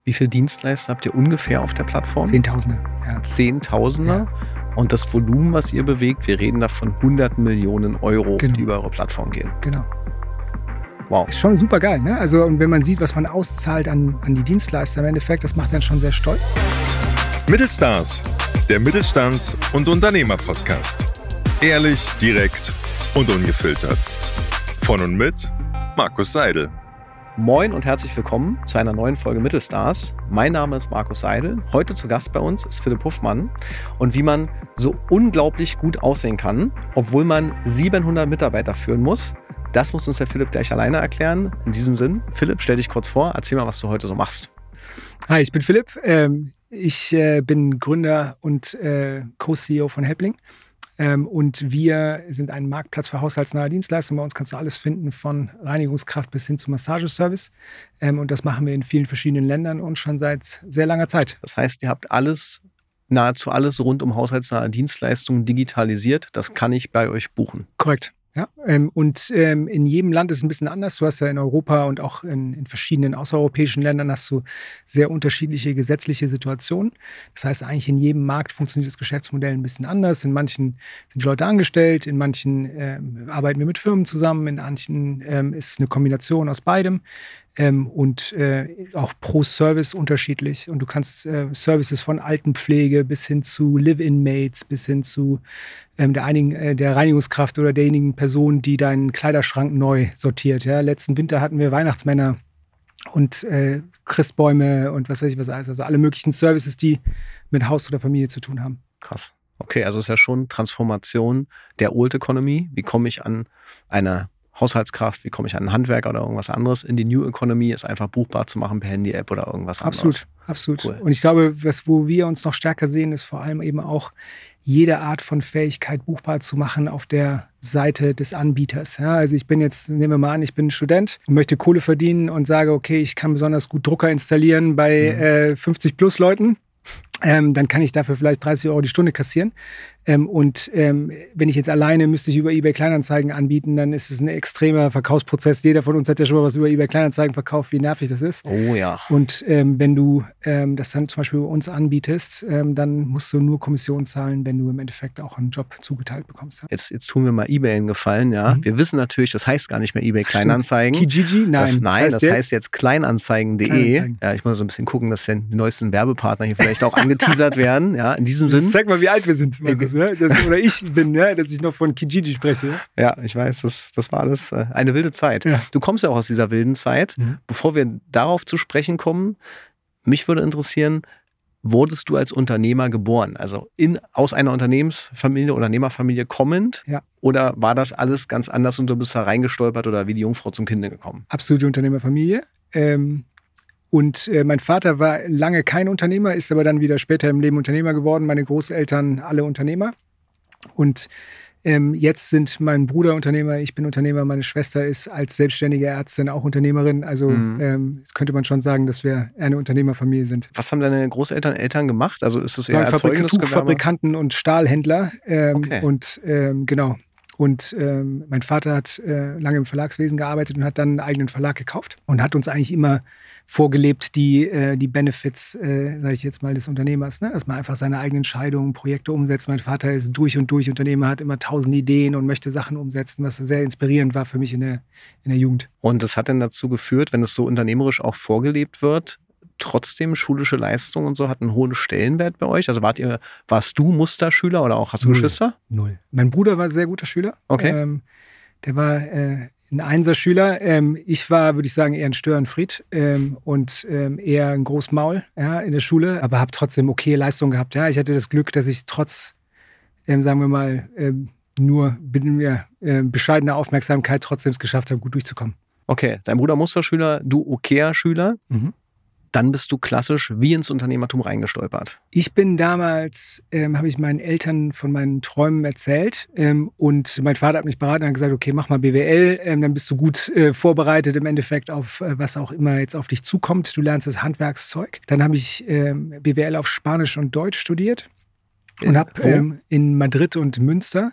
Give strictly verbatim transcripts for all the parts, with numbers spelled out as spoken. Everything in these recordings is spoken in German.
Wie viele Dienstleister habt ihr ungefähr auf der Plattform? Zehntausende. Ja. Zehntausende? Ja. Und das Volumen, was ihr bewegt, wir reden da von hunderten Millionen Euro, genau. die über eure Plattform gehen. Genau. Wow. Ist schon super geil, ne? Also, und wenn man sieht, was man auszahlt an, an die Dienstleister im Endeffekt, das macht dann schon sehr stolz. Mittelstars, der Mittelstands- und Unternehmer-Podcast. Ehrlich, direkt und ungefiltert. Von und mit Markus Seidel. Moin und herzlich willkommen zu einer neuen Folge Mittelstars. Mein Name ist Markus Seidel. Heute zu Gast bei uns ist Philipp Huffmann. Und wie man so unglaublich gut aussehen kann, obwohl man siebenhundert Mitarbeiter führen muss, das muss uns der Philipp gleich alleine erklären. In diesem Sinn, Philipp, stell dich kurz vor, erzähl mal, was du heute so machst. Hi, ich bin Philipp. Ähm, ich äh, bin Gründer und äh, Co-C E O von Helpling. Ähm, und wir sind ein Marktplatz für haushaltsnahe Dienstleistungen. Bei uns kannst du alles finden, von Reinigungskraft bis hin zu Massageservice. Ähm, und das machen wir in vielen verschiedenen Ländern und schon seit sehr langer Zeit. Das heißt, ihr habt alles, nahezu alles rund um haushaltsnahe Dienstleistungen digitalisiert. Das kann ich bei euch buchen. Korrekt. Ja, ähm, und ähm, in jedem Land ist es ein bisschen anders. Du hast ja in Europa und auch in, in verschiedenen außereuropäischen Ländern hast du sehr unterschiedliche gesetzliche Situationen. Das heißt, eigentlich in jedem Markt funktioniert das Geschäftsmodell ein bisschen anders. In manchen sind die Leute angestellt, in manchen ähm, arbeiten wir mit Firmen zusammen, in manchen ähm, ist es eine Kombination aus beidem. Ähm, und äh, auch pro Service unterschiedlich. Und du kannst äh, Services von Altenpflege bis hin zu Live-In-Mates, bis hin zu ähm, der, einigen, äh, der Reinigungskraft oder derjenigen Person, die deinen Kleiderschrank neu sortiert. Ja? Letzten Winter hatten wir Weihnachtsmänner und äh, Christbäume und was weiß ich was alles. Also alle möglichen Services, die mit Haus oder Familie zu tun haben. Krass. Okay, also es ist ja schon Transformation der Old Economy. Wie komme ich an eine Haushaltskraft, wie komme ich an einen Handwerker oder irgendwas anderes in die New Economy, ist einfach buchbar zu machen per Handy-App oder irgendwas absolut, anderes. Absolut, Cool. absolut. Und ich glaube, was, wo wir uns noch stärker sehen, ist vor allem eben auch jede Art von Fähigkeit buchbar zu machen auf der Seite des Anbieters. Ja, also ich bin jetzt, nehmen wir mal an, ich bin Student und möchte Kohle verdienen und sage, okay, ich kann besonders gut Drucker installieren bei mhm. äh, fünfzig plus Leuten. Ähm, dann kann ich dafür vielleicht dreißig Euro die Stunde kassieren. Ähm, und ähm, wenn ich jetzt alleine müsste ich über eBay Kleinanzeigen anbieten, dann ist es ein extremer Verkaufsprozess. Jeder von uns hat ja schon mal was über eBay Kleinanzeigen verkauft, wie nervig das ist. Oh ja. Und ähm, wenn du ähm, das dann zum Beispiel bei uns anbietest, ähm, dann musst du nur Kommission zahlen, wenn du im Endeffekt auch einen Job zugeteilt bekommst. Ja. Jetzt, jetzt tun wir mal eBay einen Gefallen, ja. Mhm. Wir wissen natürlich, das heißt gar nicht mehr eBay Kleinanzeigen. Kijiji? Nein. Das, nein, das heißt, das jetzt, heißt jetzt kleinanzeigen punkt de. Kleinanzeigen. Ja, ich muss so ein bisschen gucken, dass die neuesten Werbepartner hier vielleicht auch angeteasert werden. Ja, in diesem Sinn. Zeig mal, wie alt wir sind, Markus, ja? das, oder ich bin, ja, dass ich noch von Kijiji spreche. Ja, ja ich weiß, das, das war alles äh, eine wilde Zeit. Ja. Du kommst ja auch aus dieser wilden Zeit. Mhm. Bevor wir darauf zu sprechen kommen, mich würde interessieren, wurdest du als Unternehmer geboren? Also in, aus einer Unternehmensfamilie, Unternehmerfamilie kommend? Ja. Oder war das alles ganz anders und du bist da reingestolpert oder wie die Jungfrau zum Kinde gekommen? Absolute Unternehmerfamilie. Ähm, Und äh, mein Vater war lange kein Unternehmer, ist aber dann wieder später im Leben Unternehmer geworden. Meine Großeltern alle Unternehmer. Und ähm, jetzt sind mein Bruder Unternehmer, ich bin Unternehmer, meine Schwester ist als selbstständige Ärztin auch Unternehmerin. Also mhm. ähm, könnte man schon sagen, dass wir eine Unternehmerfamilie sind. Was haben deine Großeltern, Eltern gemacht? Also ist das eher Fabrik- Tuchfabrikanten und Stahlhändler. Ähm, okay. Und ähm, genau. Und ähm, mein Vater hat äh, lange im Verlagswesen gearbeitet und hat dann einen eigenen Verlag gekauft und hat uns eigentlich immer vorgelebt, die, äh, die Benefits, äh, sage ich jetzt mal, des Unternehmers, ne? Dass man einfach seine eigenen Entscheidungen, Projekte umsetzt. Mein Vater ist durch und durch Unternehmer, hat immer tausend Ideen und möchte Sachen umsetzen, was sehr inspirierend war für mich in der, in der Jugend. Und das hat dann dazu geführt, wenn es so unternehmerisch auch vorgelebt wird, trotzdem schulische Leistung und so hat einen hohen Stellenwert bei euch? Also wart ihr, warst du Musterschüler oder auch hast du Null. Geschwister? Null. Mein Bruder war ein sehr guter Schüler. Okay. Ähm, der war äh, ein Einserschüler. Ähm, ich war, würde ich sagen, eher ein Störenfried ähm, und ähm, eher ein Großmaul ja, in der Schule, aber habe trotzdem okay Leistung gehabt. Ja. Ich hatte das Glück, dass ich trotz, ähm, sagen wir mal, ähm, nur binnen mir äh, bescheidener Aufmerksamkeit trotzdem es geschafft habe, gut durchzukommen. Okay, dein Bruder Musterschüler, du okayer Schüler. Mhm. Dann bist du klassisch wie ins Unternehmertum reingestolpert. Ich bin damals, ähm, habe ich meinen Eltern von meinen Träumen erzählt ähm, und mein Vater hat mich beraten und hat gesagt, okay, mach mal B W L, ähm, dann bist du gut äh, vorbereitet im Endeffekt auf äh, was auch immer jetzt auf dich zukommt. Du lernst das Handwerkszeug. Dann habe ich ähm, B W L auf Spanisch und Deutsch studiert und habe ähm, in Madrid und Münster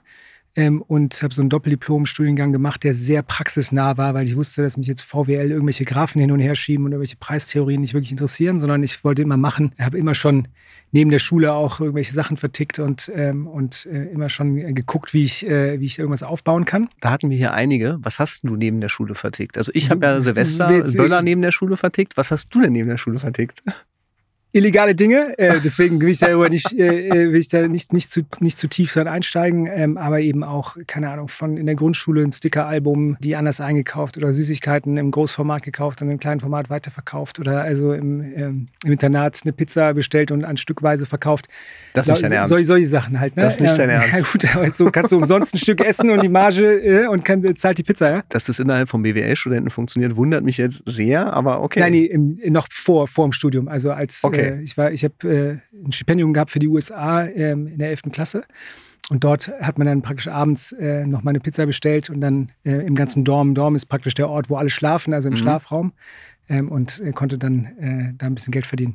ähm, und habe so einen Doppeldiplom-Studiengang gemacht, der sehr praxisnah war, weil ich wusste, dass mich jetzt V W L irgendwelche Graphen hin und her schieben und irgendwelche Preistheorien nicht wirklich interessieren, sondern ich wollte immer machen. Ich habe immer schon neben der Schule auch irgendwelche Sachen vertickt und, ähm, und äh, immer schon geguckt, wie ich, äh, wie ich irgendwas aufbauen kann. Da hatten wir hier einige. Was hast du neben der Schule vertickt? Also ich habe ja Silvester Böller neben der Schule vertickt. Was hast du denn neben der Schule vertickt? Illegale Dinge, äh, deswegen will ich da aber nicht, äh, will ich da nicht, nicht, zu, nicht zu tief dran einsteigen, ähm, aber eben auch, keine Ahnung, von in der Grundschule ein Sticker-Album, die anders eingekauft oder Süßigkeiten im Großformat gekauft und im kleinen Format weiterverkauft oder also im, ähm, im Internat eine Pizza bestellt und an Stückweise verkauft. Das ist nicht dein Ernst. Solche, solche Sachen halt, ne? Das ist nicht dein Ernst. Ja gut, aber so kannst du umsonst ein Stück essen und die Marge äh, und kann, zahlt die Pizza, ja? Dass das innerhalb von B W L-Studenten funktioniert, wundert mich jetzt sehr, aber okay. Nein, nee, im, noch vor, vor dem Studium, also als okay. äh, ich war, ich habe äh, ein Stipendium gehabt für die U S A ähm, in der elften Klasse. Und dort hat man dann praktisch abends äh, noch mal eine Pizza bestellt und dann äh, im ganzen Dorm. Dorm ist praktisch der Ort, wo alle schlafen, also im mhm. Schlafraum. Ähm, und äh, konnte dann äh, da ein bisschen Geld verdienen.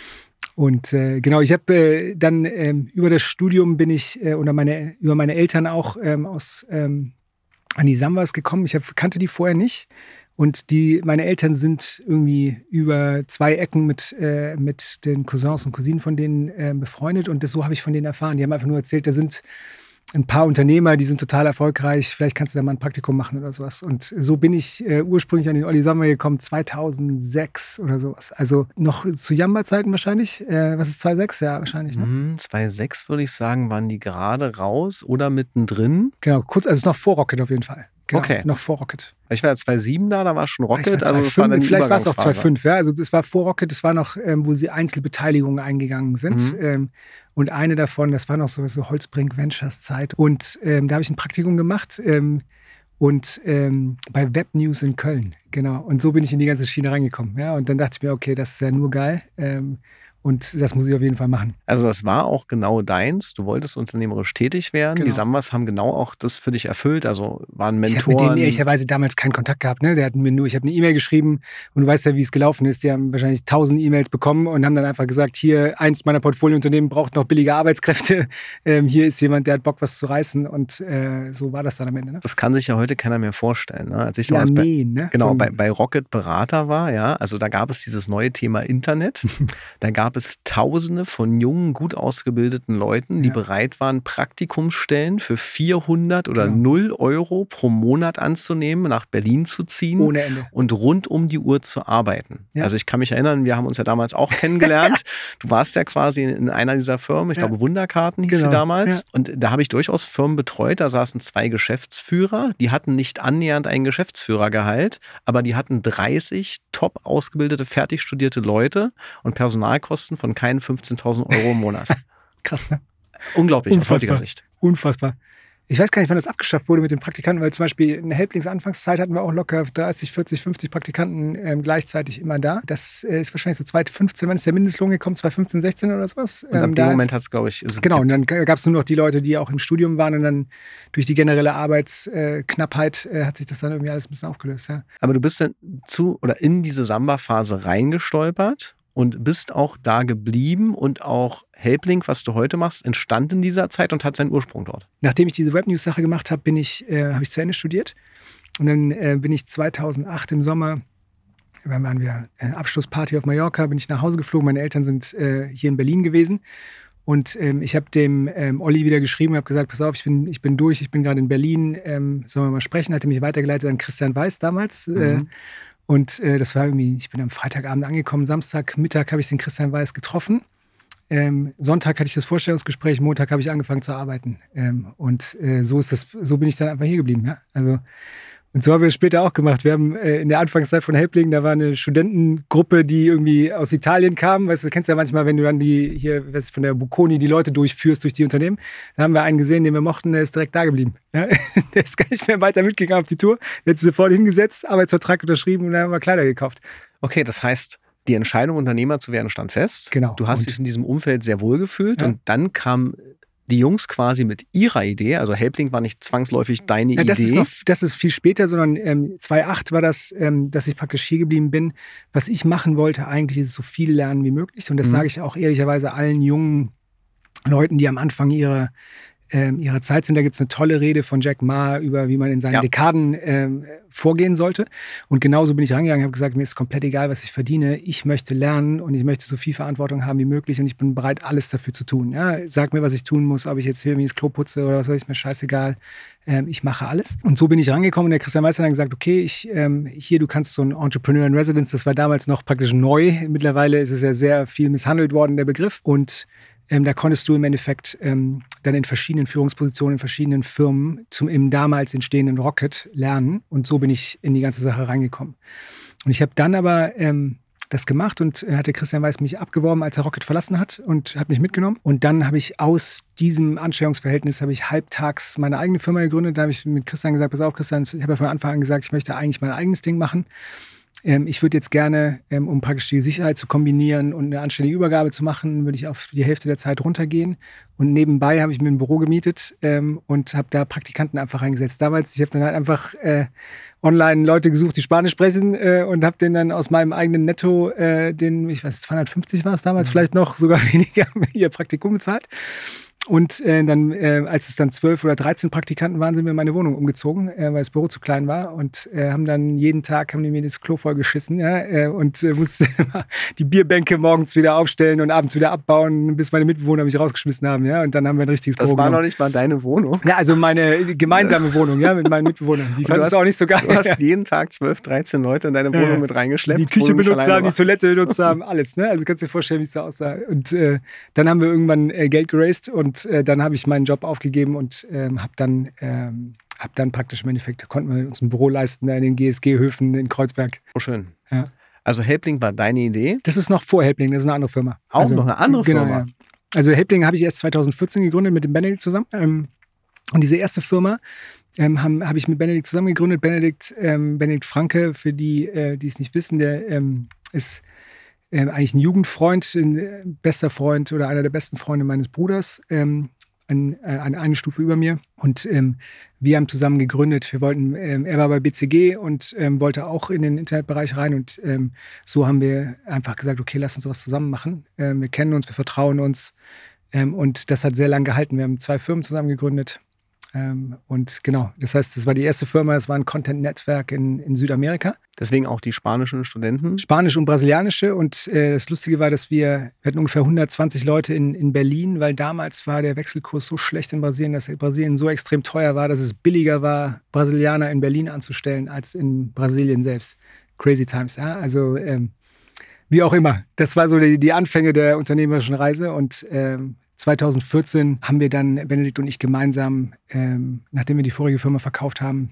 Und äh, genau, ich habe äh, dann ähm, über das Studium bin ich, äh, oder meine, über meine Eltern auch ähm, aus, ähm, an die Sambas gekommen. Ich hab, kannte die vorher nicht. Und die, meine Eltern sind irgendwie über zwei Ecken mit, äh, mit den Cousins und Cousinen von denen äh, befreundet. Und das, so habe ich von denen erfahren. Die haben einfach nur erzählt, da sind ein paar Unternehmer, die sind total erfolgreich. Vielleicht kannst du da mal ein Praktikum machen oder sowas. Und so bin ich äh, ursprünglich an den Olli Samba gekommen, zweitausendsechs oder sowas. Also noch zu Jamba-Zeiten wahrscheinlich. Äh, was ist zweitausendsechs? Ja, wahrscheinlich. Ne? Mm, zweitausendsechs würde ich sagen, waren die gerade raus oder mittendrin? Genau, kurz, also es ist noch vor Rocket auf jeden Fall. Genau, okay. Noch vor Rocket. Ich war ja zweitausendsieben da, da war schon Rocket. War also das war dann vielleicht war es auch zweitausendfünf, ja. Also das war vor Rocket, das war noch, ähm, wo sie Einzelbeteiligungen eingegangen sind. Mhm. Ähm, und eine davon, das war noch so, so Holzbrink Ventures Zeit. Und ähm, da habe ich ein Praktikum gemacht ähm, und ähm, bei Web News in Köln. Genau. Und so bin ich in die ganze Schiene reingekommen. Ja. Und dann dachte ich mir, okay, das ist ja nur geil. Ähm, Und das muss ich auf jeden Fall machen. Also das war auch genau deins. Du wolltest unternehmerisch tätig werden. Genau. Die Sambas haben genau auch das für dich erfüllt. Also waren Mentoren. Ich habe mit denen ehrlicherweise damals keinen Kontakt gehabt. Ne? Der hat mir nur, ich habe eine E-Mail geschrieben und du weißt ja, wie es gelaufen ist. Die haben wahrscheinlich tausend E-Mails bekommen und haben dann einfach gesagt, hier, eins meiner Portfoliounternehmen braucht noch billige Arbeitskräfte. Ähm, hier ist jemand, der hat Bock, was zu reißen. Und äh, so war das dann am Ende. Ne? Das kann sich ja heute keiner mehr vorstellen. Ne? Als ich ja, damals bei, nee, ne? genau, bei, bei Rocket Berater war, ja, also da gab es dieses neue Thema Internet. Da gab es Tausende von jungen, gut ausgebildeten Leuten, die ja. bereit waren, Praktikumsstellen für vierhundert oder genau. null Euro pro Monat anzunehmen, nach Berlin zu ziehen Ohne Ende. Und rund um die Uhr zu arbeiten. Ja. Also ich kann mich erinnern, wir haben uns ja damals auch kennengelernt. Du warst ja quasi in einer dieser Firmen, ich ja. glaube Wunderkarten hieß genau. sie damals. Ja. Und da habe ich durchaus Firmen betreut, da saßen zwei Geschäftsführer, die hatten nicht annähernd ein Geschäftsführergehalt, aber die hatten dreißig top ausgebildete, fertig studierte Leute und Personalkosten von keinen fünfzehntausend Euro im Monat. Krass, ne? Unglaublich, Unfassbar. aus heutiger Sicht. Unfassbar. Ich weiß gar nicht, wann das abgeschafft wurde mit den Praktikanten, weil zum Beispiel in der Helplings-Anfangszeit hatten wir auch locker dreißig, vierzig, fünfzig Praktikanten ähm, gleichzeitig immer da. Das äh, ist wahrscheinlich so zweitausendfünfzehn, wann ist der Mindestlohn gekommen? zweitausendfünfzehn, sechzehn oder sowas? Und ab ähm, dem Moment hat es, glaube ich, ist genau, und dann gab es nur noch die Leute, die auch im Studium waren und dann durch die generelle Arbeitsknappheit äh, hat sich das dann irgendwie alles ein bisschen aufgelöst. Ja. Aber du bist dann zu oder in diese Samba-Phase reingestolpert und bist auch da geblieben und auch Helpling, was du heute machst, entstand in dieser Zeit und hat seinen Ursprung dort. Nachdem ich diese Webnews-Sache gemacht habe, bin ich, äh, habe ich zu Ende studiert und dann äh, bin ich zweitausendacht im Sommer, dann waren wir äh, Abschlussparty auf Mallorca, bin ich nach Hause geflogen, meine Eltern sind äh, hier in Berlin gewesen und ähm, ich habe dem ähm, Olli wieder geschrieben, habe gesagt, pass auf, ich bin, ich bin durch, ich bin gerade in Berlin, ähm, sollen wir mal sprechen, hat er mich weitergeleitet an Christian Weiß damals. Mhm. Äh, Und äh, das war irgendwie, ich bin am Freitagabend angekommen, Samstagmittag habe ich den Christian Weiß getroffen. Ähm, Sonntag hatte ich das Vorstellungsgespräch, Montag habe ich angefangen zu arbeiten. Ähm, und äh, so ist das, so bin ich dann einfach hier geblieben. Ja? Also, und so haben wir es später auch gemacht. Wir haben äh, in der Anfangszeit von Helpling, da war eine Studentengruppe, die irgendwie aus Italien kam. Weißt du, kennst ja manchmal, wenn du dann die hier weißt, von der Bocconi die Leute durchführst durch die Unternehmen. Da haben wir einen gesehen, den wir mochten, der ist direkt da geblieben. Ja? Der ist gar nicht mehr weiter mitgegangen auf die Tour. Der hat sich sofort hingesetzt, Arbeitsvertrag unterschrieben und dann haben wir Kleider gekauft. Okay, das heißt, die Entscheidung, Unternehmer zu werden, stand fest. Genau. Du hast und dich in diesem Umfeld sehr wohl gefühlt ja. und dann kamen die Jungs quasi mit ihrer Idee, also Helpling war nicht zwangsläufig deine ja, das Idee. Ist noch, das ist viel später, sondern ähm, zweitausendacht war das, ähm, dass ich praktisch hier geblieben bin. Was ich machen wollte eigentlich, ist so viel lernen wie möglich und das mhm. sage ich auch ehrlicherweise allen jungen Leuten, die am Anfang ihre ähm, ihrer Zeit sind. Da gibt es eine tolle Rede von Jack Ma über, wie man in seinen ja. Dekaden ähm, vorgehen sollte. Und genauso bin ich rangegangen, habe gesagt, mir ist komplett egal, was ich verdiene. Ich möchte lernen und ich möchte so viel Verantwortung haben wie möglich und ich bin bereit, alles dafür zu tun. Ja? Sag mir, was ich tun muss, ob ich jetzt hier mir das Klo putze oder was weiß ich, mir scheißegal. Ähm, ich mache alles. Und so bin ich rangekommen und der Christian Meister hat gesagt, okay, ich, ähm, hier, du kannst so ein Entrepreneur in Residence, das war damals noch praktisch neu. Mittlerweile ist es ja sehr viel misshandelt worden, der Begriff. Und Ähm, da konntest du im Endeffekt ähm, dann in verschiedenen Führungspositionen, in verschiedenen Firmen zum im damals entstehenden Rocket lernen. Und so bin ich in die ganze Sache reingekommen. Und ich habe dann aber ähm, das gemacht und äh, hatte Christian Weiß mich abgeworben, als er Rocket verlassen hat und hat mich mitgenommen. Und dann habe ich aus diesem Anstellungsverhältnis habe ich halbtags meine eigene Firma gegründet. Da habe ich mit Christian gesagt, pass auf Christian, ich habe ja von Anfang an gesagt, ich möchte eigentlich mein eigenes Ding machen. Ich würde jetzt gerne, um praktisch die Sicherheit zu kombinieren und eine anständige Übergabe zu machen, würde ich auf die Hälfte der Zeit runtergehen. Und nebenbei habe ich mir ein Büro gemietet ähm, und habe da Praktikanten einfach reingesetzt. Damals, ich habe dann halt einfach äh, online Leute gesucht, die Spanisch sprechen äh, und habe denen dann aus meinem eigenen Netto, äh, den, ich weiß, zweihundertfünfzig war es damals, mhm. vielleicht noch sogar weniger, ihr Praktikum bezahlt. Und äh, dann, äh, als es dann zwölf oder dreizehn Praktikanten waren, sind wir in meine Wohnung umgezogen, äh, weil das Büro zu klein war. Und äh, haben dann jeden Tag, haben die mir das Klo voll geschissen. Ja, äh, und äh, musste die Bierbänke morgens wieder aufstellen und abends wieder abbauen, bis meine Mitbewohner mich rausgeschmissen haben. Ja, und dann haben wir ein richtiges das Büro war genommen. Noch nicht mal deine Wohnung? Ja, also meine gemeinsame Wohnung, ja, mit meinen Mitbewohnern. Die fanden es auch nicht so geil. Du hast jeden Tag zwölf, dreizehn Leute in deine Wohnung äh, mit reingeschleppt. Die Küche benutzt haben, die Toilette benutzt haben, alles. Ne? Also kannst dir vorstellen, wie es da aussah. Und äh, dann haben wir irgendwann äh, Geld geraced und äh, dann habe ich meinen Job aufgegeben und ähm, habe dann, ähm, hab dann praktisch im Endeffekt, konnten wir uns ein Büro leisten in den G S G-Höfen in Kreuzberg. Oh, schön. Ja. Also Helpling war deine Idee? Das ist noch vor Helpling, das ist eine andere Firma. Auch also, noch eine andere genau, Firma? Ja. Also Helpling habe ich erst zweitausendvierzehn gegründet mit dem Benedikt zusammen. Ähm, und diese erste Firma ähm, habe hab ich mit Benedikt zusammen gegründet. Benedikt, ähm, Benedikt Franke, für die, äh, die es nicht wissen, der ähm, ist ähm, eigentlich ein Jugendfreund, ein äh, bester Freund oder einer der besten Freunde meines Bruders. Ähm, An, an eine Stufe über mir und ähm, wir haben zusammen gegründet. Wir wollten, ähm, er war bei B C G und ähm, wollte auch in den Internetbereich rein und ähm, so haben wir einfach gesagt, okay, lass uns was zusammen machen. Ähm, wir kennen uns, wir vertrauen uns ähm, und das hat sehr lange gehalten. Wir haben zwei Firmen zusammen gegründet ähm, und genau, das heißt, das war die erste Firma, es war ein Content-Netzwerk in, in Südamerika. Deswegen auch die spanischen Studenten? Spanisch und brasilianische. Und äh, das Lustige war, dass wir, wir hatten ungefähr hundertzwanzig Leute in, in Berlin, weil damals war der Wechselkurs so schlecht in Brasilien, dass Brasilien so extrem teuer war, dass es billiger war, Brasilianer in Berlin anzustellen, als in Brasilien selbst. Crazy times, ja. Also ähm, wie auch immer. Das war so die, die Anfänge der unternehmerischen Reise. Und ähm, zweitausendvierzehn haben wir dann, Benedikt und ich gemeinsam, ähm, nachdem wir die vorige Firma verkauft haben,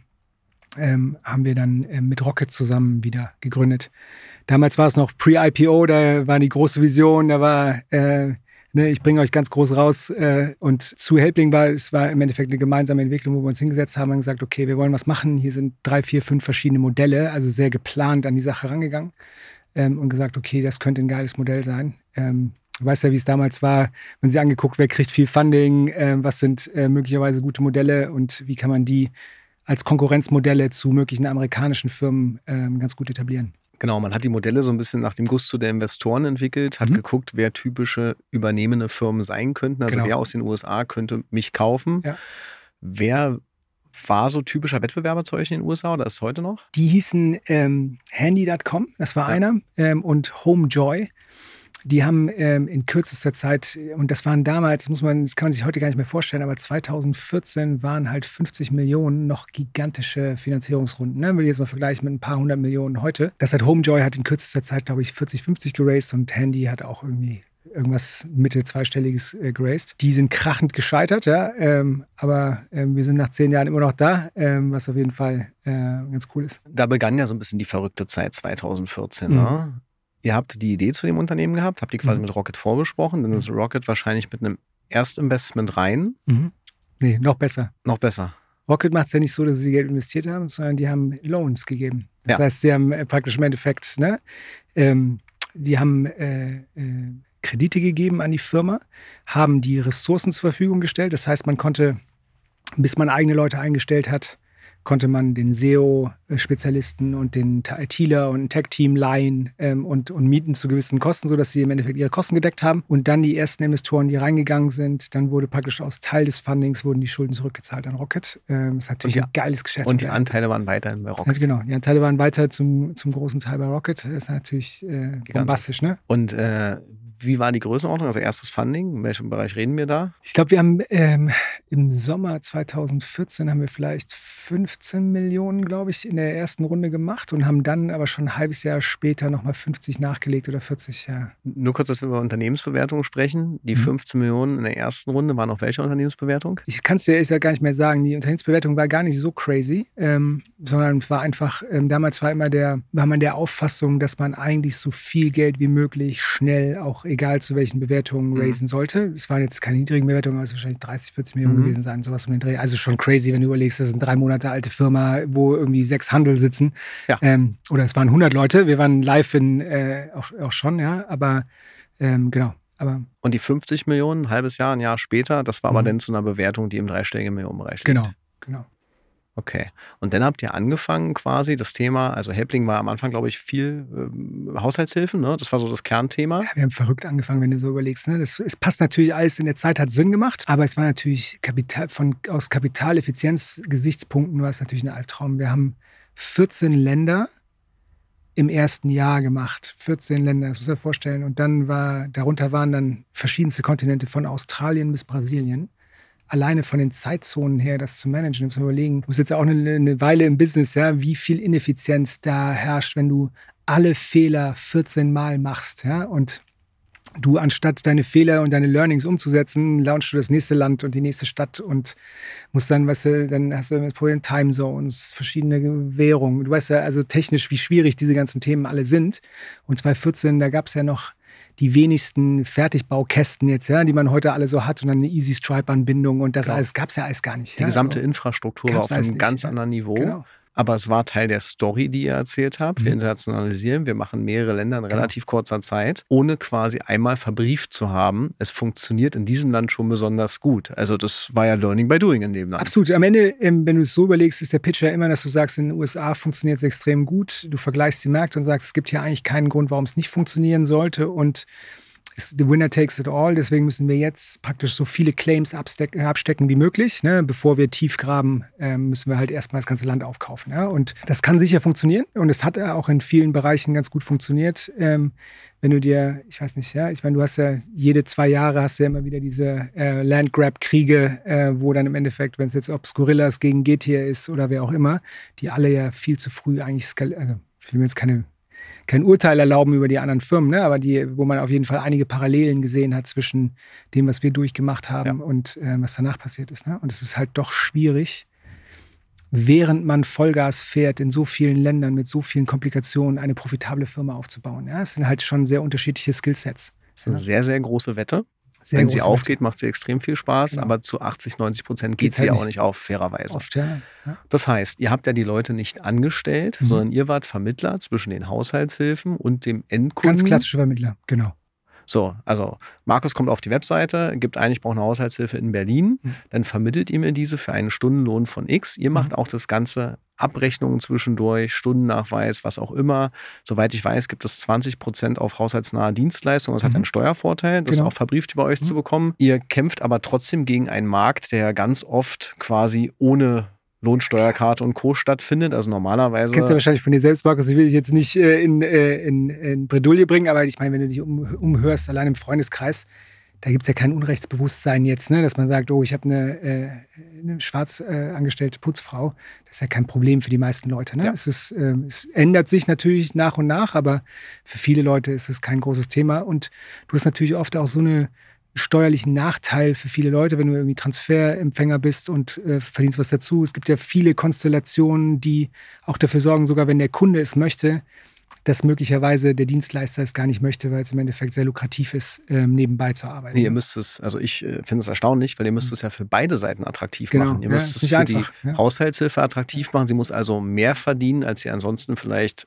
Ähm, haben wir dann äh, mit Rocket zusammen wieder gegründet. Damals war es noch Pre-I P O, da war die große Vision, da war, äh, ne, ich bringe euch ganz groß raus. Äh, und zu Helpling war, es war im Endeffekt eine gemeinsame Entwicklung, wo wir uns hingesetzt haben und gesagt, okay, wir wollen was machen. Hier sind drei, vier, fünf verschiedene Modelle, also sehr geplant an die Sache rangegangen ähm, und gesagt, okay, das könnte ein geiles Modell sein. Ähm, Du weißt ja, wie es damals war, wenn sie angeguckt, wer kriegt viel Funding, äh, was sind äh, möglicherweise gute Modelle und wie kann man die als Konkurrenzmodelle zu möglichen amerikanischen Firmen ähm, ganz gut etablieren. Genau, man hat die Modelle so ein bisschen nach dem Gusto der Investoren entwickelt, hat mhm. geguckt, wer typische übernehmende Firmen sein könnten. Also genau. wer aus den U S A könnte mich kaufen. Ja. Wer war so typischer Wettbewerber zu euch in den U S A oder ist es heute noch? Die hießen ähm, Handy Punkt com, das war ja. einer, ähm, und HomeJoy. Die haben ähm, in kürzester Zeit, und das waren damals, muss man, das kann man sich heute gar nicht mehr vorstellen, aber zweitausendvierzehn waren halt fünfzig Millionen noch gigantische Finanzierungsrunden. Ne? Wenn wir jetzt mal vergleichen mit ein paar hundert Millionen heute. Das hat HomeJoy hat in kürzester Zeit, glaube ich, vierzig, fünfzig geraced und Handy hat auch irgendwie irgendwas Mitte zweistelliges äh, geraced. Die sind krachend gescheitert, ja, ähm, aber ähm, wir sind nach zehn Jahren immer noch da, ähm, was auf jeden Fall äh, ganz cool ist. Da begann ja so ein bisschen die verrückte Zeit zweitausendvierzehn, mhm. ne? Ihr habt die Idee zu dem Unternehmen gehabt, habt die quasi mhm. mit Rocket vorbesprochen, dann ist Rocket wahrscheinlich mit einem Erstinvestment rein. Mhm. Nee, noch besser. Noch besser. Rocket macht es ja nicht so, dass sie Geld investiert haben, sondern die haben Loans gegeben. Das ja. heißt, sie haben äh, praktisch im Endeffekt, ne, ähm, die haben äh, äh, Kredite gegeben an die Firma, haben die Ressourcen zur Verfügung gestellt. Das heißt, man konnte, bis man eigene Leute eingestellt hat, konnte man den S E O-Spezialisten und den ITler und Tech-Team leihen ähm, und, und mieten zu gewissen Kosten, sodass sie im Endeffekt ihre Kosten gedeckt haben. Und dann die ersten Investoren, die reingegangen sind, dann wurde praktisch aus Teil des Fundings wurden die Schulden zurückgezahlt an Rocket. Ähm, das ist natürlich die, ein geiles Geschäft. Und die Anteile waren weiterhin bei Rocket. Also genau, die Anteile waren weiter zum, zum großen Teil bei Rocket. Das ist natürlich äh, bombastisch, ne? Und äh, wie war die Größenordnung? Also erstes Funding, in welchem Bereich reden wir da? Ich glaube, wir haben ähm, im Sommer zweitausendvierzehn haben wir vielleicht fünfzehn Millionen, glaube ich, in der ersten Runde gemacht und haben dann aber schon ein halbes Jahr später nochmal fünfzig nachgelegt oder vierzig, ja. Nur kurz, dass wir über Unternehmensbewertungen sprechen. Die mhm. fünfzehn Millionen in der ersten Runde waren auf welcher Unternehmensbewertung? Ich kann es dir ehrlich gesagt gar nicht mehr sagen. Die Unternehmensbewertung war gar nicht so crazy, ähm, sondern war einfach, ähm, damals war immer der, war man der Auffassung, dass man eigentlich so viel Geld wie möglich schnell, auch egal zu welchen Bewertungen, mhm. raisen sollte. Es waren jetzt keine niedrigen Bewertungen, aber es wahrscheinlich dreißig, vierzig Millionen mhm. gewesen sein, sowas um den Dreh. Also schon crazy, wenn du überlegst, das ist eine drei Monate alte Firma, wo irgendwie sechs Handel sitzen. Ja. Ähm, oder es waren hundert Leute. Wir waren live in, äh, auch, auch schon, ja, aber ähm, genau. Aber und die fünfzig Millionen, ein halbes Jahr, ein Jahr später, das war mhm. aber dann zu einer Bewertung, die im dreistelligen Millionenbereich liegt. Genau, genau. Okay. Und dann habt ihr angefangen quasi das Thema, also Helpling war am Anfang, glaube ich, viel äh, Haushaltshilfen, ne? Das war so das Kernthema. Ja, wir haben verrückt angefangen, wenn du so überlegst. Ne? Das, es passt natürlich alles in der Zeit, hat Sinn gemacht, aber es war natürlich Kapital, von, aus Kapitaleffizienz-Gesichtspunkten war es natürlich ein Albtraum. Wir haben vierzehn Länder im ersten Jahr gemacht. vierzehn Länder, das muss man sich vorstellen. Und dann war, darunter waren dann verschiedenste Kontinente von Australien bis Brasilien. Alleine von den Zeitzonen her, das zu managen, muss man überlegen. Du bist jetzt auch eine, eine Weile im Business, ja, wie viel Ineffizienz da herrscht, wenn du alle Fehler vierzehn Mal machst, ja, und du anstatt deine Fehler und deine Learnings umzusetzen, launchst du das nächste Land und die nächste Stadt und musst dann, weißt du, dann hast du das Problem Time Zones, verschiedene Währungen. Du weißt ja also technisch, wie schwierig diese ganzen Themen alle sind. Und zweitausendvierzehn, da gab es ja noch die wenigsten Fertigbaukästen jetzt, ja, die man heute alle so hat und dann eine Easy Stripe-Anbindung und das genau. alles gab es ja alles gar nicht. Die ja? gesamte also, Infrastruktur war auf einem nicht, ganz ja. anderen Niveau. Genau. Aber es war Teil der Story, die ihr erzählt habt. Wir mhm. internationalisieren, wir machen mehrere Länder in relativ genau. kurzer Zeit, ohne quasi einmal verbrieft zu haben, es funktioniert in diesem Land schon besonders gut. Also das war ja Learning by Doing in dem Land. Absolut. Am Ende, wenn du es so überlegst, ist der Pitch ja immer, dass du sagst, in den U S A funktioniert es extrem gut. Du vergleichst die Märkte und sagst, es gibt hier eigentlich keinen Grund, warum es nicht funktionieren sollte und the winner takes it all. Deswegen müssen wir jetzt praktisch so viele Claims abstecken, abstecken wie möglich. Ne? Bevor wir tief graben, ähm, müssen wir halt erstmal das ganze Land aufkaufen. Ja? Und das kann sicher funktionieren. Und es hat auch in vielen Bereichen ganz gut funktioniert. Ähm, wenn du dir, ich weiß nicht, ja, ich meine, du hast ja jede zwei Jahre hast du ja immer wieder diese äh, Landgrab-Kriege, äh, wo dann im Endeffekt, wenn es jetzt ob Gorillas gegen Getir ist oder wer auch immer, die alle ja viel zu früh eigentlich skalieren. Also, ich will mir jetzt keine kein Urteil erlauben über die anderen Firmen, ne? Aber die, wo man auf jeden Fall einige Parallelen gesehen hat zwischen dem, was wir durchgemacht haben ja. und äh, was danach passiert ist. Ne? Und es ist halt doch schwierig, während man Vollgas fährt in so vielen Ländern mit so vielen Komplikationen eine profitable Firma aufzubauen. Ja? Es sind halt schon sehr unterschiedliche Skillsets. Das ist eine sehr, sehr große Wette. Sehr Wenn sie aufgeht, macht sie extrem viel Spaß, genau. aber zu achtzig, neunzig Prozent geht Geht's sie halt ja nicht. auch nicht auf, fairerweise. Oft, ja. Ja. Das heißt, ihr habt ja die Leute nicht angestellt, mhm. sondern ihr wart Vermittler zwischen den Haushaltshilfen und dem Endkunden. Ganz klassische Vermittler, genau. So, also Markus kommt auf die Webseite, gibt ein, ich brauche eine Haushaltshilfe in Berlin, mhm. dann vermittelt ihr mir diese für einen Stundenlohn von X. Ihr macht mhm. auch das ganze Abrechnungen zwischendurch, Stundennachweis, was auch immer. Soweit ich weiß, gibt es zwanzig Prozent auf haushaltsnahe Dienstleistungen. Das mhm. hat einen Steuervorteil, das genau. auch verbrieft über euch mhm. zu bekommen. Ihr kämpft aber trotzdem gegen einen Markt, der ganz oft quasi ohne Lohnsteuerkarte und Co. stattfindet. Also normalerweise... Das kennst du ja wahrscheinlich von dir selbst, Markus. Ich will dich jetzt nicht äh, in, äh, in, in Bredouille bringen, aber ich meine, wenn du dich um, umhörst, allein im Freundeskreis, da gibt es ja kein Unrechtsbewusstsein jetzt, ne? Dass man sagt, oh, ich habe eine, äh, eine schwarz äh, angestellte Putzfrau. Das ist ja kein Problem für die meisten Leute. Ne? Ja. Es, ist, äh, es ändert sich natürlich nach und nach, aber für viele Leute ist es kein großes Thema. Und du hast natürlich oft auch so eine steuerlichen Nachteil für viele Leute, wenn du irgendwie Transferempfänger bist und äh, verdienst was dazu. Es gibt ja viele Konstellationen, die auch dafür sorgen, sogar wenn der Kunde es möchte, dass möglicherweise der Dienstleister es gar nicht möchte, weil es im Endeffekt sehr lukrativ ist, ähm, nebenbei zu arbeiten. Nee, ihr müsst es, also ich äh, finde es erstaunlich, weil ihr müsst es ja für beide Seiten attraktiv genau. machen. Ihr ja, müsst es für einfach. die ja. Haushaltshilfe attraktiv machen. Sie muss also mehr verdienen, als sie ansonsten vielleicht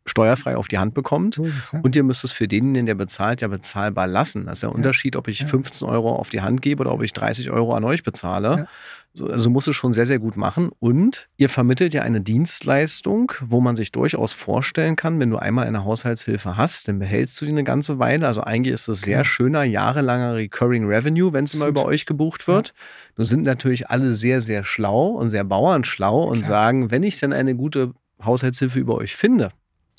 steuerfrei auf die Hand bekommt. So ist es, ja. Und ihr müsst es für denjenigen, der bezahlt, ja bezahlbar lassen. Das ist der Ja. Unterschied, ob ich Ja. fünfzehn Euro auf die Hand gebe oder ob ich dreißig Euro an euch bezahle. Ja. So, also muss es schon sehr, sehr gut machen. Und ihr vermittelt ja eine Dienstleistung, wo man sich durchaus vorstellen kann, wenn du einmal eine Haushaltshilfe hast, dann behältst du die eine ganze Weile. Also eigentlich ist das sehr Genau. schöner, jahrelanger Recurring Revenue, wenn es immer Absolut. über euch gebucht wird. Ja. Nun sind natürlich alle sehr, sehr schlau und sehr bauernschlau und Klar. sagen, wenn ich dann eine gute Haushaltshilfe über euch finde,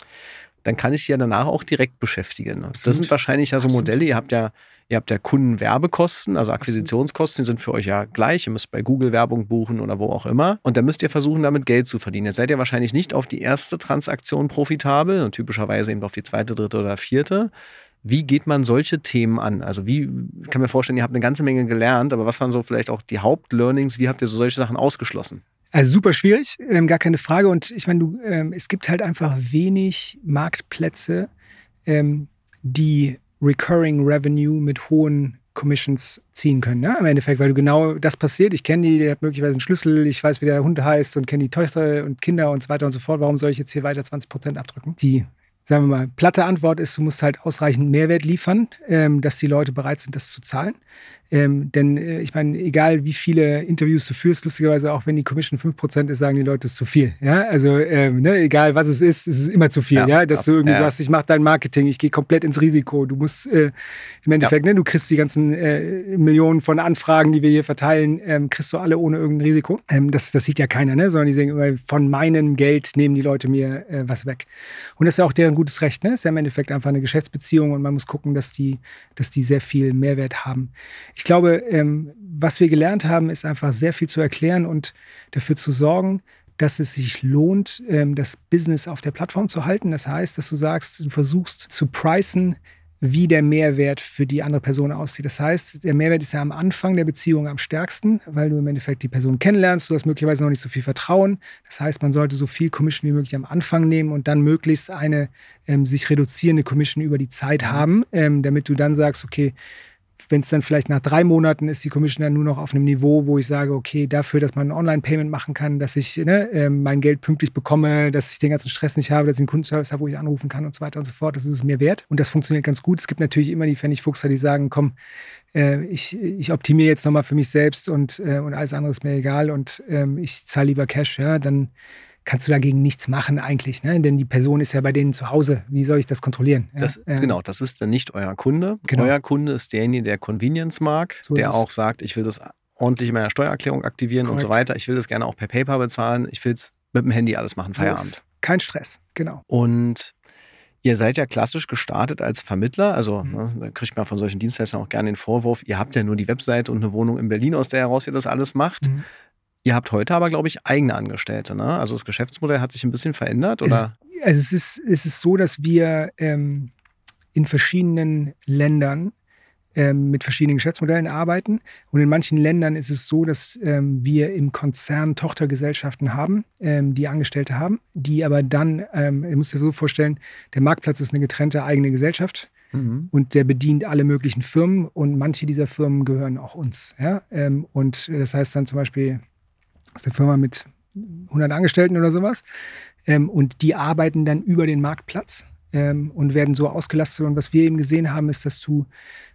dann kann ich die ja danach auch direkt beschäftigen. Absolut. Das sind wahrscheinlich ja so Absolut. Modelle, ihr habt ja Ihr habt ja Kundenwerbekosten, also Akquisitionskosten, die sind für euch ja gleich. Ihr müsst bei Google Werbung buchen oder wo auch immer. Und dann müsst ihr versuchen, damit Geld zu verdienen. Jetzt seid ihr wahrscheinlich nicht auf die erste Transaktion profitabel und typischerweise eben auf die zweite, dritte oder vierte. Wie geht man solche Themen an? Also wie, ich kann mir vorstellen, ihr habt eine ganze Menge gelernt, aber was waren so vielleicht auch die Hauptlearnings? Wie habt ihr so solche Sachen ausgeschlossen? Also super schwierig, ähm, gar keine Frage. Und ich meine, du, ähm, es gibt halt einfach wenig Marktplätze, ähm, die Recurring Revenue mit hohen Commissions ziehen können. Ne? Im Endeffekt, weil du genau das passiert. Ich kenne die, der hat möglicherweise einen Schlüssel, ich weiß, wie der Hund heißt und kenne die Tochter und Kinder und so weiter und so fort. Warum soll ich jetzt hier weiter zwanzig Prozent abdrücken? Die, sagen wir mal, platte Antwort ist, du musst halt ausreichend Mehrwert liefern, ähm, dass die Leute bereit sind, das zu zahlen. Ähm, denn äh, ich meine, egal wie viele Interviews du führst, lustigerweise auch wenn die Commission fünf Prozent ist, sagen die Leute, es ist zu viel. Ja? Also ähm, ne, egal was es ist, es ist immer zu viel. Ja, ja? Dass ja, du irgendwie ja. sagst, ich mache dein Marketing, ich gehe komplett ins Risiko. Du musst äh, im Endeffekt, ja. ne, du kriegst die ganzen äh, Millionen von Anfragen, die wir hier verteilen, ähm, kriegst du alle ohne irgendein Risiko. Ähm, das, das sieht ja keiner, ne? Sondern die sagen immer, von meinem Geld nehmen die Leute mir äh, was weg. Und das ist ja auch deren gutes Recht. Ne? Das ist ja im Endeffekt einfach eine Geschäftsbeziehung und man muss gucken, dass die, dass die sehr viel Mehrwert haben. Ich glaube, ähm, was wir gelernt haben, ist einfach sehr viel zu erklären und dafür zu sorgen, dass es sich lohnt, ähm, das Business auf der Plattform zu halten. Das heißt, dass du sagst, du versuchst zu pricen, wie der Mehrwert für die andere Person aussieht. Das heißt, der Mehrwert ist ja am Anfang der Beziehung am stärksten, weil du im Endeffekt die Person kennenlernst, du hast möglicherweise noch nicht so viel Vertrauen. Das heißt, man sollte so viel Commission wie möglich am Anfang nehmen und dann möglichst eine ähm, sich reduzierende Commission über die Zeit haben, ähm, damit du dann sagst, okay, wenn es dann vielleicht nach drei Monaten ist, die Commission dann nur noch auf einem Niveau, wo ich sage, okay, dafür, dass man ein Online-Payment machen kann, dass ich ne, äh, mein Geld pünktlich bekomme, dass ich den ganzen Stress nicht habe, dass ich einen Kundenservice habe, wo ich anrufen kann und so weiter und so fort, das ist es mir wert. Und das funktioniert ganz gut. Es gibt natürlich immer die Pfennigfuchser, die sagen, komm, äh, ich, ich optimiere jetzt nochmal für mich selbst und, äh, und alles andere ist mir egal und äh, ich zahle lieber Cash. Ja, dann kannst du dagegen nichts machen eigentlich, ne? Denn die Person ist ja bei denen zu Hause. Wie soll ich das kontrollieren? Ja? Das, ähm, genau, das ist dann nicht euer Kunde. Genau. Euer Kunde ist derjenige, der Convenience mag, So der ist auch sagt, ich will das ordentlich in meiner Steuererklärung aktivieren Korrekt. und so weiter. Ich will das gerne auch per PayPal bezahlen. Ich will es mit dem Handy alles machen, so Feierabend. ist kein Stress, genau. Und ihr seid ja klassisch gestartet als Vermittler. Also Mhm. ne, da kriegt man von solchen Dienstleistern auch gerne den Vorwurf, ihr habt ja nur die Webseite und eine Wohnung in Berlin, aus der heraus ihr das alles macht. Mhm. Ihr habt heute aber, glaube ich, eigene Angestellte. Ne? Also das Geschäftsmodell hat sich ein bisschen verändert, oder? Es, also es ist, es ist so, dass wir ähm, in verschiedenen Ländern ähm, mit verschiedenen Geschäftsmodellen arbeiten. Und in manchen Ländern ist es so, dass ähm, wir im Konzern Tochtergesellschaften haben, ähm, die Angestellte haben, die aber dann, ähm, ihr müsst euch so vorstellen, der Marktplatz ist eine getrennte eigene Gesellschaft. Mhm. Und der bedient alle möglichen Firmen und manche dieser Firmen gehören auch uns. Ja? Ähm, und das heißt dann zum Beispiel, das ist eine Firma mit hundert Angestellten oder sowas. Ähm, und die arbeiten dann über den Marktplatz ähm, und werden so ausgelastet. Und was wir eben gesehen haben, ist, dass du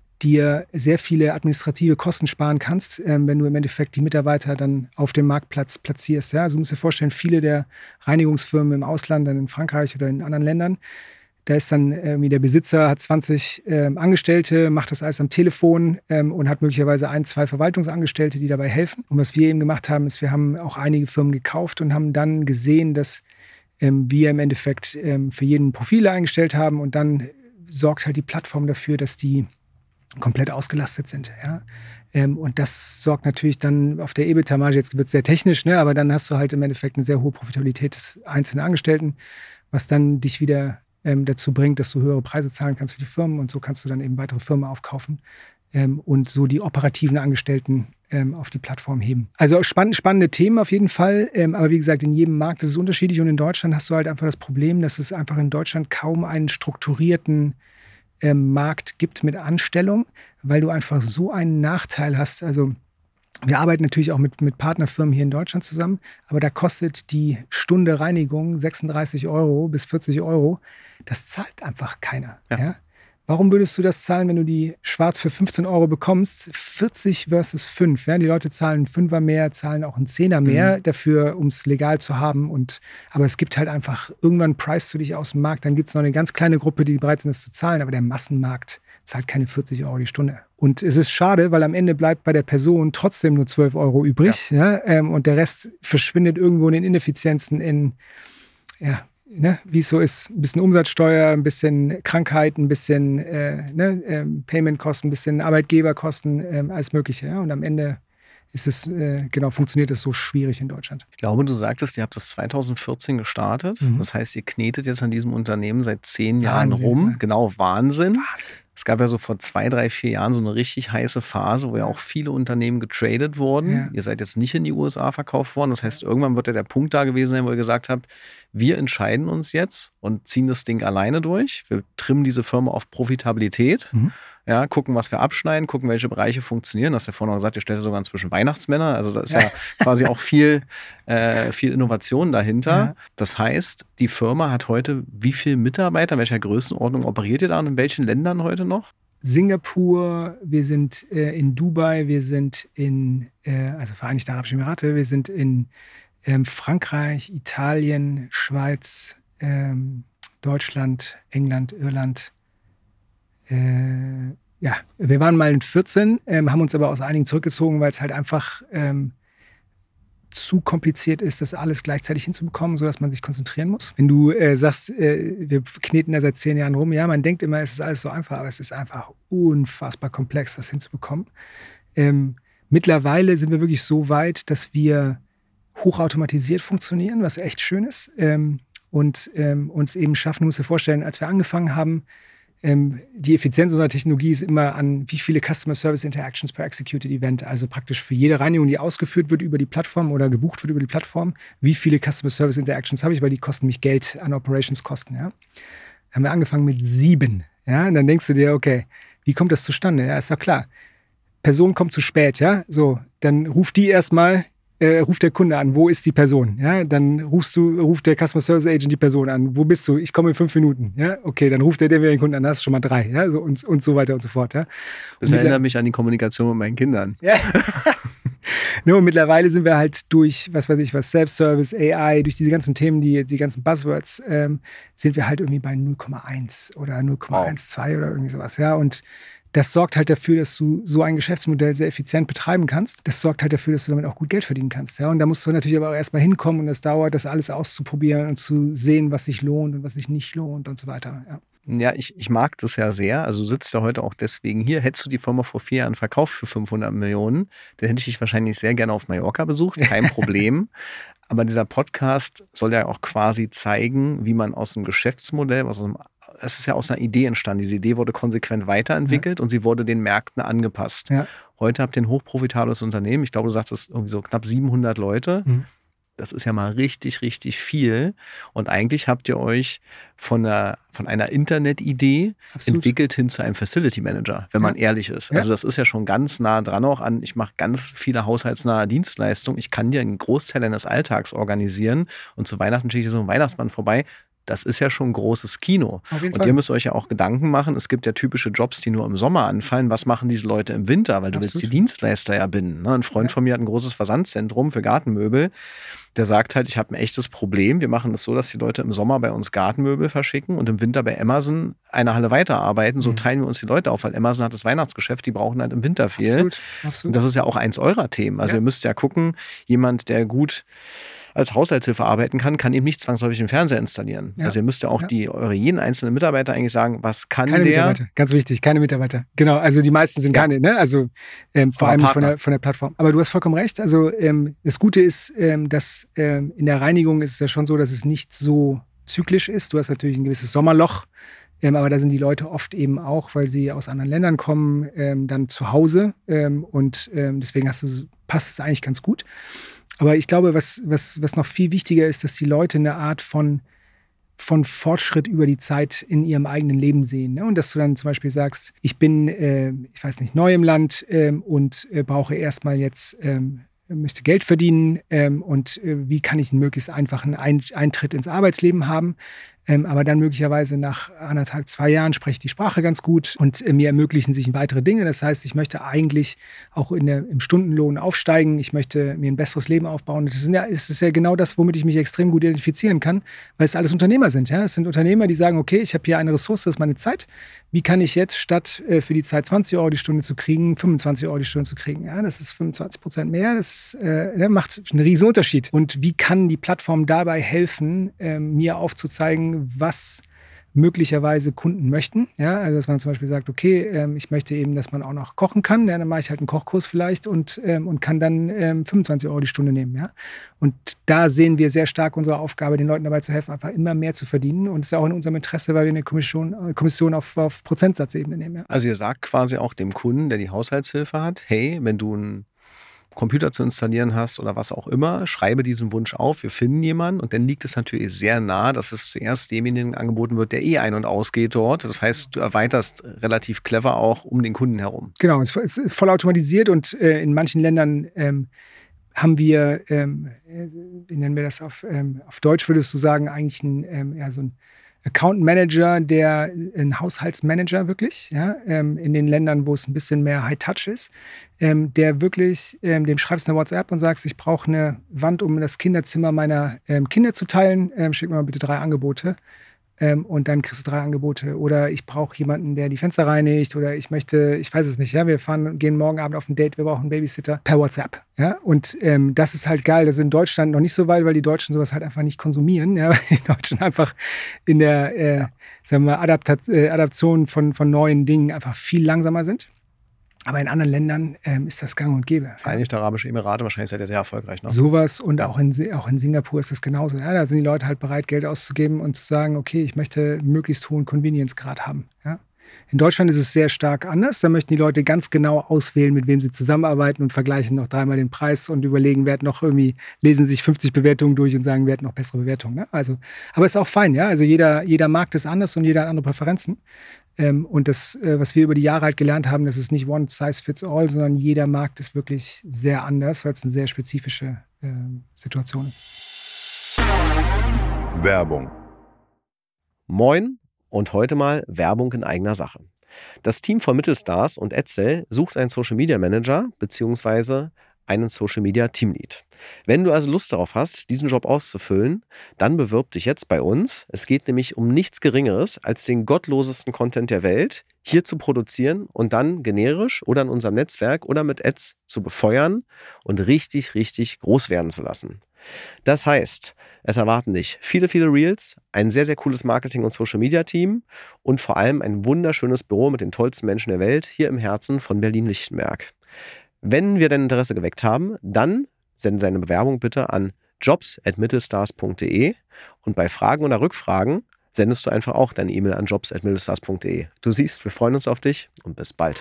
dir sehr viele administrative Kosten sparen kannst, ähm, wenn du im Endeffekt die Mitarbeiter dann auf dem Marktplatz platzierst. Ja? Also du musst dir vorstellen, viele der Reinigungsfirmen im Ausland, dann in Frankreich oder in anderen Ländern, da ist dann irgendwie der Besitzer, hat zwanzig ähm, Angestellte, macht das alles am Telefon ähm, und hat möglicherweise ein, zwei Verwaltungsangestellte, die dabei helfen. Und was wir eben gemacht haben, ist, wir haben auch einige Firmen gekauft und haben dann gesehen, dass ähm, wir im Endeffekt ähm, für jeden Profile eingestellt haben und dann sorgt halt die Plattform dafür, dass die komplett ausgelastet sind. Ja? Ähm, und das sorgt natürlich dann auf der EBITDA-Marge, jetzt wird es sehr technisch, ne? Aber dann hast du halt im Endeffekt eine sehr hohe Profitabilität des einzelnen Angestellten, was dann dich wieder Ähm, dazu bringt, dass du höhere Preise zahlen kannst für die Firmen und so kannst du dann eben weitere Firmen aufkaufen ähm, und so die operativen Angestellten ähm, auf die Plattform heben. Also spann- spannende Themen auf jeden Fall, ähm, aber wie gesagt, in jedem Markt ist es unterschiedlich und in Deutschland hast du halt einfach das Problem, dass es einfach in Deutschland kaum einen strukturierten ähm, Markt gibt mit Anstellung, weil du einfach so einen Nachteil hast, also Wir arbeiten natürlich auch mit, mit Partnerfirmen hier in Deutschland zusammen, aber da kostet die Stunde Reinigung sechsunddreißig Euro bis vierzig Euro. Das zahlt einfach keiner. Ja. Ja? Warum würdest du das zahlen, wenn du die schwarz für fünfzehn Euro bekommst? vierzig versus fünf. Ja? Die Leute zahlen einen Fünfer mehr, zahlen auch einen Zehner mehr mhm. dafür, um es legal zu haben. Und, aber es gibt halt einfach irgendwann einen Preis zu dich aus dem Markt. Dann gibt es noch eine ganz kleine Gruppe, die bereit sind, das zu zahlen. Aber der Massenmarkt zahlt keine vierzig Euro die Stunde. Und es ist schade, weil am Ende bleibt bei der Person trotzdem nur zwölf Euro übrig. Ja. Ja? Ähm, und der Rest verschwindet irgendwo in den Ineffizienzen, in, ja, ne, wie es so ist, ein bisschen Umsatzsteuer, ein bisschen Krankheit, ein bisschen äh, ne, ähm, Paymentkosten, ein bisschen Arbeitgeberkosten, ähm, alles Mögliche. Ja? Und am Ende ist es, äh, genau, funktioniert es so schwierig in Deutschland. Ich glaube, du sagtest, ihr habt das zwanzig vierzehn gestartet. Mhm. Das heißt, ihr knetet jetzt an diesem Unternehmen seit zehn Jahren Wahnsinn, rum. Ne? Genau, Wahnsinn. Wahnsinn. Es gab ja so vor zwei, drei, vier Jahren so eine richtig heiße Phase, wo ja auch viele Unternehmen getradet wurden. Ja. Ihr seid jetzt nicht in die U S A verkauft worden. Das heißt, irgendwann wird ja der Punkt da gewesen sein, wo ihr gesagt habt, wir entscheiden uns jetzt und ziehen das Ding alleine durch. Wir trimmen diese Firma auf Profitabilität. Mhm. Ja, gucken, was wir abschneiden, gucken, welche Bereiche funktionieren. Das hast du ja vorhin noch gesagt, ihr stellt ja sogar inzwischen Weihnachtsmänner. Also da ist ja, ja quasi auch viel, äh, viel Innovation dahinter. Ja. Das heißt, die Firma hat heute wie viele Mitarbeiter, in welcher Größenordnung operiert ihr da und in welchen Ländern heute noch? Singapur, wir sind äh, in Dubai, wir sind in, äh, also Vereinigte Arabische Emirate, wir sind in ähm, Frankreich, Italien, Schweiz, ähm, Deutschland, England, Irland. Äh, ja, wir waren mal in vierzehn, ähm, haben uns aber aus einigen zurückgezogen, weil es halt einfach ähm, zu kompliziert ist, das alles gleichzeitig hinzubekommen, sodass man sich konzentrieren muss. Wenn du äh, sagst, äh, wir kneten da seit zehn Jahren rum, ja, man denkt immer, es ist alles so einfach, aber es ist einfach unfassbar komplex, das hinzubekommen. Ähm, mittlerweile sind wir wirklich so weit, dass wir hochautomatisiert funktionieren, was echt schön ist, ähm, und ähm, uns eben schaffen, du musst dir vorstellen, als wir angefangen haben, Ähm, die Effizienz unserer Technologie ist immer an, wie viele Customer Service Interactions per Executed Event, also praktisch für jede Reinigung, die ausgeführt wird über die Plattform oder gebucht wird über die Plattform, wie viele Customer Service Interactions habe ich, weil die kosten mich Geld an Operationskosten. Ja? Haben wir angefangen mit sieben. Ja? Und dann denkst du dir, okay, wie kommt das zustande? Ja, ist doch klar. Person kommt zu spät, ja, so, dann ruft die erstmal, Äh, ruft der Kunde an, wo ist die Person? Ja, dann rufst du, ruft der Customer Service Agent die Person an, wo bist du? Ich komme in fünf Minuten. Ja, okay, dann ruft der den Kunden an, da hast du schon mal drei, ja, so und, und so weiter und so fort. Ja. Das und erinnert mich an die Kommunikation mit meinen Kindern. Ja. Nur mittlerweile sind wir halt durch, was weiß ich, was Self-Service, A I, durch diese ganzen Themen, die, die ganzen Buzzwords, ähm, sind wir halt irgendwie bei null Komma eins oder null Komma zwölf wow. oder irgendwie sowas. Ja, und das sorgt halt dafür, dass du so ein Geschäftsmodell sehr effizient betreiben kannst. Das sorgt halt dafür, dass du damit auch gut Geld verdienen kannst. Ja? Und da musst du natürlich aber auch erstmal hinkommen und es dauert, das alles auszuprobieren und zu sehen, was sich lohnt und was sich nicht lohnt und so weiter. Ja. Ja, ich, ich mag das ja sehr. Also du sitzt ja heute auch deswegen hier. Hättest du die Firma vor vier Jahren verkauft für fünfhundert Millionen, dann hätte ich dich wahrscheinlich sehr gerne auf Mallorca besucht. Kein Problem. Aber dieser Podcast soll ja auch quasi zeigen, wie man aus einem Geschäftsmodell, aus einem, es ist ja aus einer Idee entstanden. Diese Idee wurde konsequent weiterentwickelt ja. und sie wurde den Märkten angepasst. Ja. Heute habt ihr ein hochprofitables Unternehmen. Ich glaube, du sagst, das ist irgendwie so knapp siebenhundert Leute. Mhm. Das ist ja mal richtig, richtig viel. Und eigentlich habt ihr euch von einer, von einer Internetidee Absolut. entwickelt hin zu einem Facility Manager, wenn ja. man ehrlich ist. Ja. Also das ist ja schon ganz nah dran auch an, ich mache ganz viele haushaltsnahe Dienstleistungen. Ich kann dir einen Großteil deines Alltags organisieren und zu Weihnachten schicke ich so einen Weihnachtsmann vorbei. Das ist ja schon ein großes Kino. Und Fall. Ihr müsst euch ja auch Gedanken machen. Es gibt ja typische Jobs, die nur im Sommer anfallen. Was machen diese Leute im Winter? Weil du Absolut. willst die Dienstleister ja binden. Ein Freund ja. von mir hat ein großes Versandzentrum für Gartenmöbel. Der sagt halt, ich habe ein echtes Problem. Wir machen das so, dass die Leute im Sommer bei uns Gartenmöbel verschicken und im Winter bei Amazon eine Halle weiterarbeiten. So mhm. teilen wir uns die Leute auf, weil Amazon hat das Weihnachtsgeschäft, die brauchen halt im Winter viel. Absolut. Absolut. Und das ist ja auch eins eurer Themen. Also ja. ihr müsst ja gucken, jemand, der gut als Haushaltshilfe arbeiten kann, kann eben nicht zwangsläufig den Fernseher installieren. Ja. Also ihr müsst ja auch ja. die, eure jeden einzelnen Mitarbeiter eigentlich sagen, was kann keine der? Mitarbeiter, ganz wichtig, keine Mitarbeiter. Genau, also die meisten sind ja. keine, ne? Also ähm, vor allem von der, von der Plattform. Aber du hast vollkommen recht. Also ähm, das Gute ist, ähm, dass ähm, in der Reinigung ist es ja schon so, dass es nicht so zyklisch ist. Du hast natürlich ein gewisses Sommerloch, ähm, aber da sind die Leute oft eben auch, weil sie aus anderen Ländern kommen, ähm, dann zu Hause ähm, und ähm, deswegen hast du, passt es eigentlich ganz gut. Aber ich glaube, was, was, was noch viel wichtiger ist, dass die Leute eine Art von von Fortschritt über die Zeit in ihrem eigenen Leben sehen. Ne? Und dass du dann zum Beispiel sagst, ich bin, äh, ich weiß nicht, neu im Land ähm, und äh, brauche erstmal jetzt, ähm, möchte Geld verdienen ähm, und äh, wie kann ich einen möglichst einfachen Ein- Eintritt ins Arbeitsleben haben. Ähm, aber dann möglicherweise nach anderthalb, zwei Jahren spreche ich die Sprache ganz gut und äh, mir ermöglichen sich weitere Dinge. Das heißt, ich möchte eigentlich auch in der, im Stundenlohn aufsteigen. Ich möchte mir ein besseres Leben aufbauen. Das ist ja, das ist ja genau das, womit ich mich extrem gut identifizieren kann, weil es alles Unternehmer sind. Ja? Es sind Unternehmer, die sagen, okay, ich habe hier eine Ressource, das ist meine Zeit. Wie kann ich jetzt statt äh, für die Zeit zwanzig Euro die Stunde zu kriegen, fünfundzwanzig Euro die Stunde zu kriegen? Ja? Das ist fünfundzwanzig Prozent mehr. Das äh, macht einen riesen Unterschied. Und wie kann die Plattform dabei helfen, äh, mir aufzuzeigen, was möglicherweise Kunden möchten. Ja, also dass man zum Beispiel sagt, okay, ähm, ich möchte eben, dass man auch noch kochen kann. Ja, dann mache ich halt einen Kochkurs vielleicht und, ähm, und kann dann ähm, fünfundzwanzig Euro die Stunde nehmen. Ja? Und da sehen wir sehr stark unsere Aufgabe, den Leuten dabei zu helfen, einfach immer mehr zu verdienen. Und es ist auch in unserem Interesse, weil wir eine Kommission, äh, Kommission auf, auf Prozentsatzebene nehmen. Ja? Also ihr sagt quasi auch dem Kunden, der die Haushaltshilfe hat, hey, wenn du ein Computer zu installieren hast oder was auch immer, schreibe diesen Wunsch auf, wir finden jemanden und dann liegt es natürlich sehr nah, dass es zuerst demjenigen angeboten wird, der eh ein- und ausgeht dort. Das heißt, du erweiterst relativ clever auch um den Kunden herum. Genau, es ist voll automatisiert und äh, in manchen Ländern ähm, haben wir, ähm, wie nennen wir das auf, ähm, auf Deutsch, würdest du sagen, eigentlich ein, ähm, ja, so ein Account Manager, der ein Haushaltsmanager wirklich, ja, ähm, in den Ländern, wo es ein bisschen mehr High-Touch ist, ähm, der wirklich, ähm, dem schreibst du eine WhatsApp und sagst, ich brauche eine Wand, um das Kinderzimmer meiner ähm, Kinder zu teilen, ähm, schick mir mal bitte drei Angebote. Ähm, und dann kriegst du drei Angebote. Oder ich brauche jemanden, der die Fenster reinigt. Oder ich möchte, ich weiß es nicht, ja, wir fahren, gehen morgen Abend auf ein Date, wir brauchen einen Babysitter per WhatsApp. Ja? Und ähm, das ist halt geil. Das ist in Deutschland noch nicht so weit, weil die Deutschen sowas halt einfach nicht konsumieren. Ja? Weil die Deutschen einfach in der äh, sagen wir, Adaptat- äh, Adaption von, von neuen Dingen einfach viel langsamer sind. Aber in anderen Ländern ähm, ist das gang und gäbe. Vereinigte Arabische Emirate, wahrscheinlich seid ihr sehr erfolgreich. Ne? Sowas und ja. auch, in, auch in Singapur ist das genauso. Ja, da sind die Leute halt bereit, Geld auszugeben und zu sagen, okay, ich möchte möglichst hohen Convenience-Grad haben. Ja? In Deutschland ist es sehr stark anders. Da möchten die Leute ganz genau auswählen, mit wem sie zusammenarbeiten und vergleichen noch dreimal den Preis und überlegen, wer hat noch irgendwie, lesen sich fünfzig Bewertungen durch und sagen, wer hat noch bessere Bewertungen. Ne? Also, aber ist auch fein, ja. Also jeder, jeder Markt ist anders und jeder hat andere Präferenzen. Ähm, und das, äh, was wir über die Jahre halt gelernt haben, das ist nicht one size fits all, sondern jeder Markt ist wirklich sehr anders, weil es eine sehr spezifische äh, Situation ist. Werbung. Moin und heute mal Werbung in eigener Sache. Das Team von Mittelstars und Edsel sucht einen Social Media Manager bzw. einen Social Media Teamlead. Wenn du also Lust darauf hast, diesen Job auszufüllen, dann bewirb dich jetzt bei uns. Es geht nämlich um nichts Geringeres, als den gottlosesten Content der Welt hier zu produzieren und dann generisch oder in unserem Netzwerk oder mit Ads zu befeuern und richtig, richtig groß werden zu lassen. Das heißt, es erwarten dich viele, viele Reels, ein sehr, sehr cooles Marketing- und Social-Media-Team und vor allem ein wunderschönes Büro mit den tollsten Menschen der Welt hier im Herzen von Berlin-Lichtenberg. Wenn wir dein Interesse geweckt haben, dann sende deine Bewerbung bitte an jobs at mittelstars punkt de und bei Fragen oder Rückfragen sendest du einfach auch deine E-Mail an jobs at mittelstars punkt de. Du siehst, wir freuen uns auf dich und bis bald.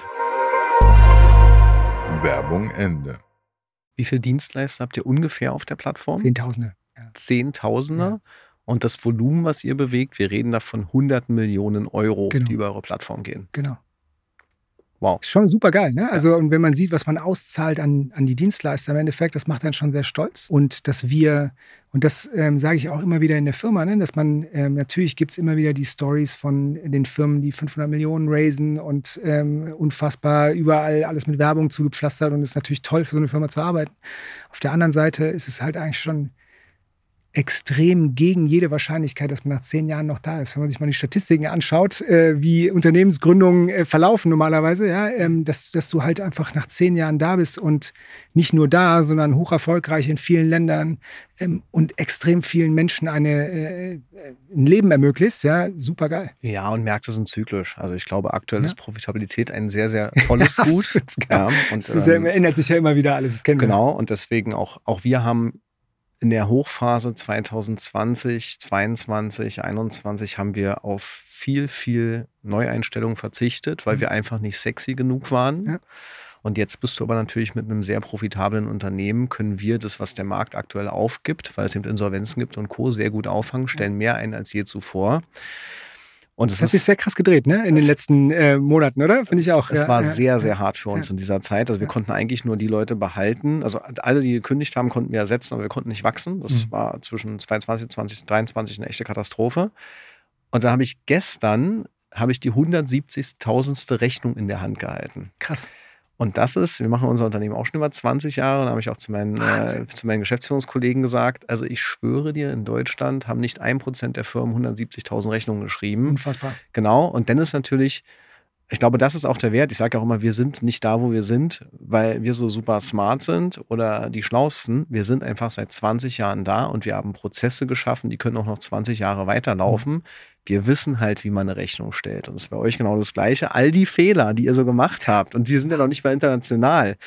Werbung Ende. Wie viele Dienstleister habt ihr ungefähr auf der Plattform? Zehntausende. Ja. Zehntausende? Ja. Und das Volumen, was ihr bewegt, wir reden da von hunderten Millionen Euro, Genau. die über eure Plattform gehen. Genau. Wow. Ist schon super geil, ne? Also, und wenn man sieht, was man auszahlt an, an die Dienstleister im Endeffekt, das macht einen schon sehr stolz. Und dass wir, und das ähm, sage ich auch immer wieder in der Firma, ne? Dass man, ähm, natürlich gibt es immer wieder die Stories von den Firmen, die fünfhundert Millionen raisen und ähm, unfassbar überall alles mit Werbung zugepflastert und es ist natürlich toll, für so eine Firma zu arbeiten. Auf der anderen Seite ist es halt eigentlich schon extrem gegen jede Wahrscheinlichkeit, dass man nach zehn Jahren noch da ist. Wenn man sich mal die Statistiken anschaut, äh, wie Unternehmensgründungen äh, verlaufen normalerweise, ja, ähm, dass, dass du halt einfach nach zehn Jahren da bist und nicht nur da, sondern hoch erfolgreich in vielen Ländern ähm, und extrem vielen Menschen eine, äh, ein Leben ermöglicht, ja, super geil. Ja, und Märkte sind zyklisch. Also ich glaube, aktuell Ja. ist Profitabilität ein sehr, sehr tolles Ja, Gut. absolut, genau. Ja, und, Es ist ja, ähm, ändert sich ja immer wieder alles, das kennen wir. genau, und deswegen auch, auch wir haben in der Hochphase zwanzig zwanzig, zweiundzwanzig, einundzwanzig haben wir auf viel, viel Neueinstellungen verzichtet, weil Mhm. wir einfach nicht sexy genug waren. Ja. Und jetzt bist du aber natürlich mit einem sehr profitablen Unternehmen, können wir das, was der Markt aktuell aufgibt, weil es eben Insolvenzen gibt und Co., sehr gut auffangen, stellen mehr ein als je zuvor. Und es das ist sehr krass gedreht, ne? In den letzten äh, Monaten, oder? Finde ich auch. Es ja, war ja, sehr, ja, sehr hart für uns ja. in dieser Zeit. Also wir Ja. konnten eigentlich nur die Leute behalten. Also alle, die gekündigt haben, konnten wir ersetzen, aber wir konnten nicht wachsen. Das Mhm. war zwischen zweiundzwanzig und zwanzig dreiundzwanzig eine echte Katastrophe. Und dann habe ich gestern habe ich die hundertsiebzigtausendste Rechnung in der Hand gehalten. Krass. Und das ist, wir machen unser Unternehmen auch schon über zwanzig Jahre, da habe ich auch zu meinen, äh, zu meinen Geschäftsführungskollegen gesagt, also ich schwöre dir, in Deutschland haben nicht ein Prozent der Firmen hundertsiebzigtausend Rechnungen geschrieben. Unfassbar. Genau, und dann ist natürlich, ich glaube, das ist auch der Wert. Ich sage auch immer, wir sind nicht da, wo wir sind, weil wir so super smart sind oder die Schlausten. Wir sind einfach seit zwanzig Jahren da und wir haben Prozesse geschaffen, die können auch noch zwanzig Jahre weiterlaufen. Mhm. Wir wissen halt, wie man eine Rechnung stellt. Und das ist bei euch genau das Gleiche. All die Fehler, die ihr so gemacht habt, und wir sind ja noch nicht mal international,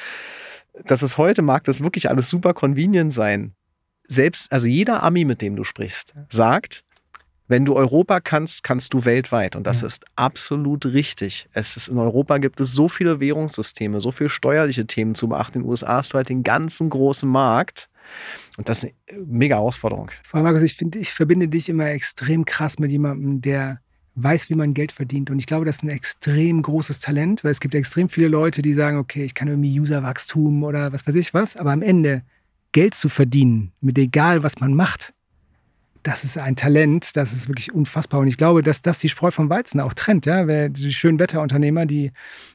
das ist heute, mag das wirklich alles super convenient sein. Selbst, also jeder Ami, mit dem du sprichst, sagt, wenn du Europa kannst, kannst du weltweit. Und das ja. ist absolut richtig. Es ist, in Europa gibt es so viele Währungssysteme, so viele steuerliche Themen zu beachten. In den U S A hast du halt den ganzen großen Markt. Und das ist eine mega Herausforderung. Vor allem, Markus, ich finde, ich verbinde dich immer extrem krass mit jemandem, der weiß, wie man Geld verdient. Und ich glaube, das ist ein extrem großes Talent, weil es gibt extrem viele Leute, die sagen, okay, ich kann irgendwie Userwachstum oder was weiß ich was, aber am Ende Geld zu verdienen, mit egal, was man macht, das ist ein Talent, das ist wirklich unfassbar. Und ich glaube, dass das die Spreu vom Weizen auch trennt. Ja? Weil die schönen Wetterunternehmer, die,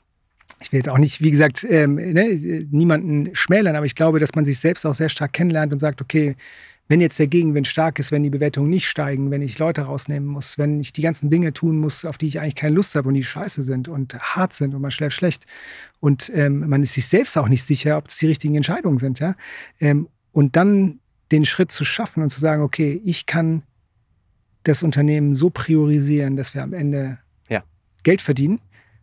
ich will jetzt auch nicht, wie gesagt, ähm, ne, niemanden schmälern, aber ich glaube, dass man sich selbst auch sehr stark kennenlernt und sagt, okay, wenn jetzt der Gegenwind stark ist, wenn die Bewertungen nicht steigen, wenn ich Leute rausnehmen muss, wenn ich die ganzen Dinge tun muss, auf die ich eigentlich keine Lust habe und die scheiße sind und hart sind und man schläft schlecht und ähm, man ist sich selbst auch nicht sicher, ob es die richtigen Entscheidungen sind. Ja? Ähm, und dann den Schritt zu schaffen und zu sagen, okay, ich kann das Unternehmen so priorisieren, dass wir am Ende ja. Geld verdienen.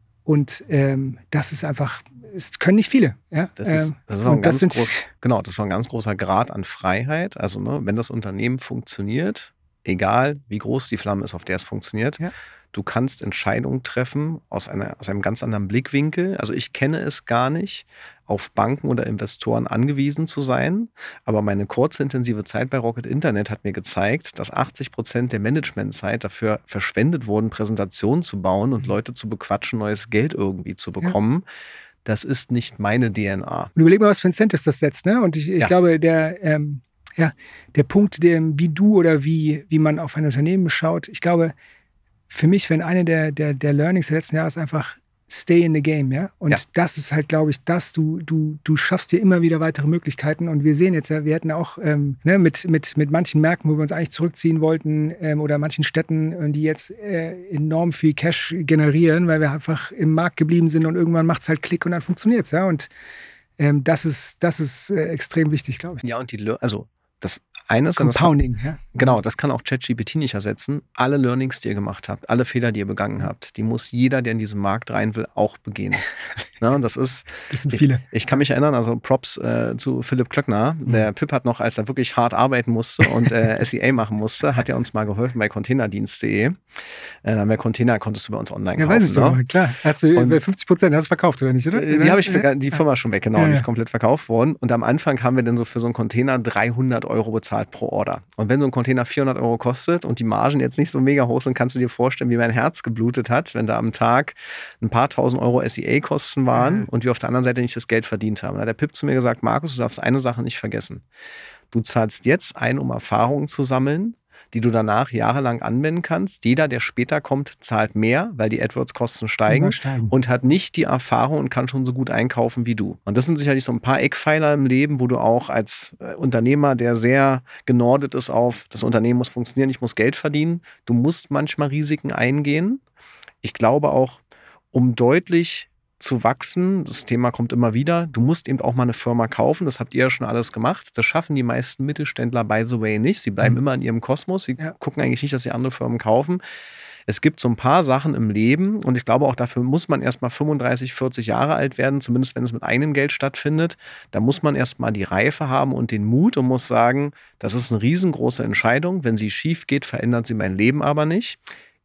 Und ähm, das ist einfach, es können nicht viele. Ja? Das ist, das ist auch ein ganz groß, genau, das ist auch ein ganz großer Grad an Freiheit. Also ne, wenn das Unternehmen funktioniert, egal wie groß die Flamme ist, auf der es funktioniert, ja. du kannst Entscheidungen treffen aus, einer, aus einem ganz anderen Blickwinkel. Also ich kenne es gar nicht, auf Banken oder Investoren angewiesen zu sein. Aber meine kurze, intensive Zeit bei Rocket Internet hat mir gezeigt, dass achtzig Prozent der Managementzeit dafür verschwendet wurden, Präsentationen zu bauen und Leute zu bequatschen, neues Geld irgendwie zu bekommen. Ja. Das ist nicht meine D N A. Und überleg mal, was für Incentives das setzt. Ne? Und ich, ich ja. glaube, der, ähm, ja, der Punkt, der, wie du oder wie, wie man auf ein Unternehmen schaut, ich glaube, für mich, wenn eine der, der, der Learnings des letzten Jahres einfach stay in the game, ja. Und ja. das ist halt, glaube ich, das, du, du, du schaffst dir immer wieder weitere Möglichkeiten. Und wir sehen jetzt ja, wir hätten auch ähm, ne, mit, mit, mit manchen Märkten, wo wir uns eigentlich zurückziehen wollten, ähm, oder manchen Städten, die jetzt äh, enorm viel Cash generieren, weil wir einfach im Markt geblieben sind und irgendwann macht es halt Klick und dann funktioniert es, ja. Und ähm, das ist, das ist äh, extrem wichtig, glaube ich. Ja, und die, also das eine ist Compounding, das, ja. Genau, das kann auch ChatGPT nicht ersetzen. Alle Learnings, die ihr gemacht habt, alle Fehler, die ihr begangen habt, die muss jeder, der in diesen Markt rein will, auch begehen. Na, das ist, das sind viele. Ich, ich kann mich erinnern, also Props äh, zu Philipp Klöckner. Mhm. Der Pip hat noch, als er wirklich hart arbeiten musste und äh, S E A machen musste, hat er uns mal geholfen bei containerdienst punkt de. Äh, da haben wir Container, konntest du bei uns online ja, kaufen. Ja, weiß ich ne? doch, klar. Hast du und, fünfzig Prozent hast du verkauft, oder nicht, oder? Äh, die habe ich für die Firma schon weg, genau. Ja, ja. Die ist komplett verkauft worden. Und am Anfang haben wir dann so für so einen Container dreihundert Euro bezahlt pro Order. Und wenn so ein Container vierhundert Euro kostet und die Margen jetzt nicht so mega hoch sind, kannst du dir vorstellen, wie mein Herz geblutet hat, wenn da am Tag ein paar tausend Euro S E A-Kosten waren ja. und wir auf der anderen Seite nicht das Geld verdient haben. Da hat der Pip zu mir gesagt, Markus, du darfst eine Sache nicht vergessen. Du zahlst jetzt ein, um Erfahrungen zu sammeln, die du danach jahrelang anwenden kannst. Jeder, der später kommt, zahlt mehr, weil die AdWords-Kosten steigen, steigen und hat nicht die Erfahrung und kann schon so gut einkaufen wie du. Und das sind sicherlich so ein paar Eckpfeiler im Leben, wo du auch als Unternehmer, der sehr genordet ist auf, das Unternehmen muss funktionieren, ich muss Geld verdienen, du musst manchmal Risiken eingehen. Ich glaube auch, um deutlich zu wachsen, das Thema kommt immer wieder, du musst eben auch mal eine Firma kaufen, das habt ihr ja schon alles gemacht, das schaffen die meisten Mittelständler by the way nicht, sie bleiben mhm. immer in ihrem Kosmos, sie ja. gucken eigentlich nicht, dass sie andere Firmen kaufen. Es gibt so ein paar Sachen im Leben und ich glaube auch dafür muss man erstmal fünfunddreißig, vierzig Jahre alt werden, zumindest wenn es mit eigenem Geld stattfindet, da muss man erstmal die Reife haben und den Mut und muss sagen, das ist eine riesengroße Entscheidung, wenn sie schief geht, verändert sie mein Leben aber nicht.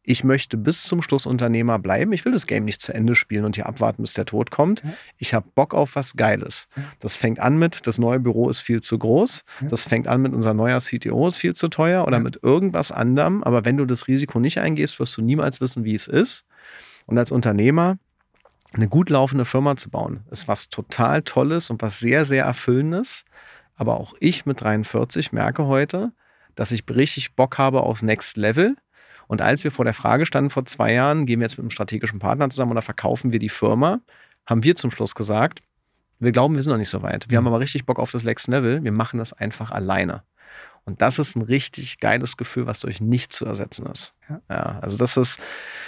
ich möchte bis zum Schluss Unternehmer bleiben. Ich will das Game nicht zu Ende spielen und hier abwarten, bis der Tod kommt. Ja. Ich habe Bock auf was Geiles. Ja. Das fängt an mit, das neue Büro ist viel zu groß. Ja. Das fängt an mit, unser neuer C T O ist viel zu teuer oder ja. mit irgendwas anderem. Aber wenn du das Risiko nicht eingehst, wirst du niemals wissen, wie es ist. Und als Unternehmer eine gut laufende Firma zu bauen, ist was total Tolles und was sehr, sehr Erfüllendes. Aber auch ich mit dreiundvierzig merke heute, dass ich richtig Bock habe aufs Next Level. Und als wir vor der Frage standen vor zwei Jahren, gehen wir jetzt mit einem strategischen Partner zusammen oder verkaufen wir die Firma, haben wir zum Schluss gesagt, wir glauben, wir sind noch nicht so weit. Wir mhm. haben aber richtig Bock auf das Next Level. Wir machen das einfach alleine. Und das ist ein richtig geiles Gefühl, was durch nichts zu ersetzen ist. Ja, ja also das ist,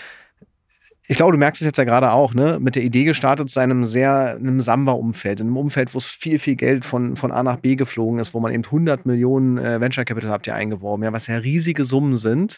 ich glaube, du merkst es jetzt ja gerade auch, ne? Mit der Idee gestartet zu einem sehr, einem Samba-Umfeld, in einem Umfeld, wo es viel, viel Geld von, von A nach B geflogen ist, wo man eben hundert Millionen äh, Venture Capital habt ihr eingeworben, ja, was ja riesige Summen sind.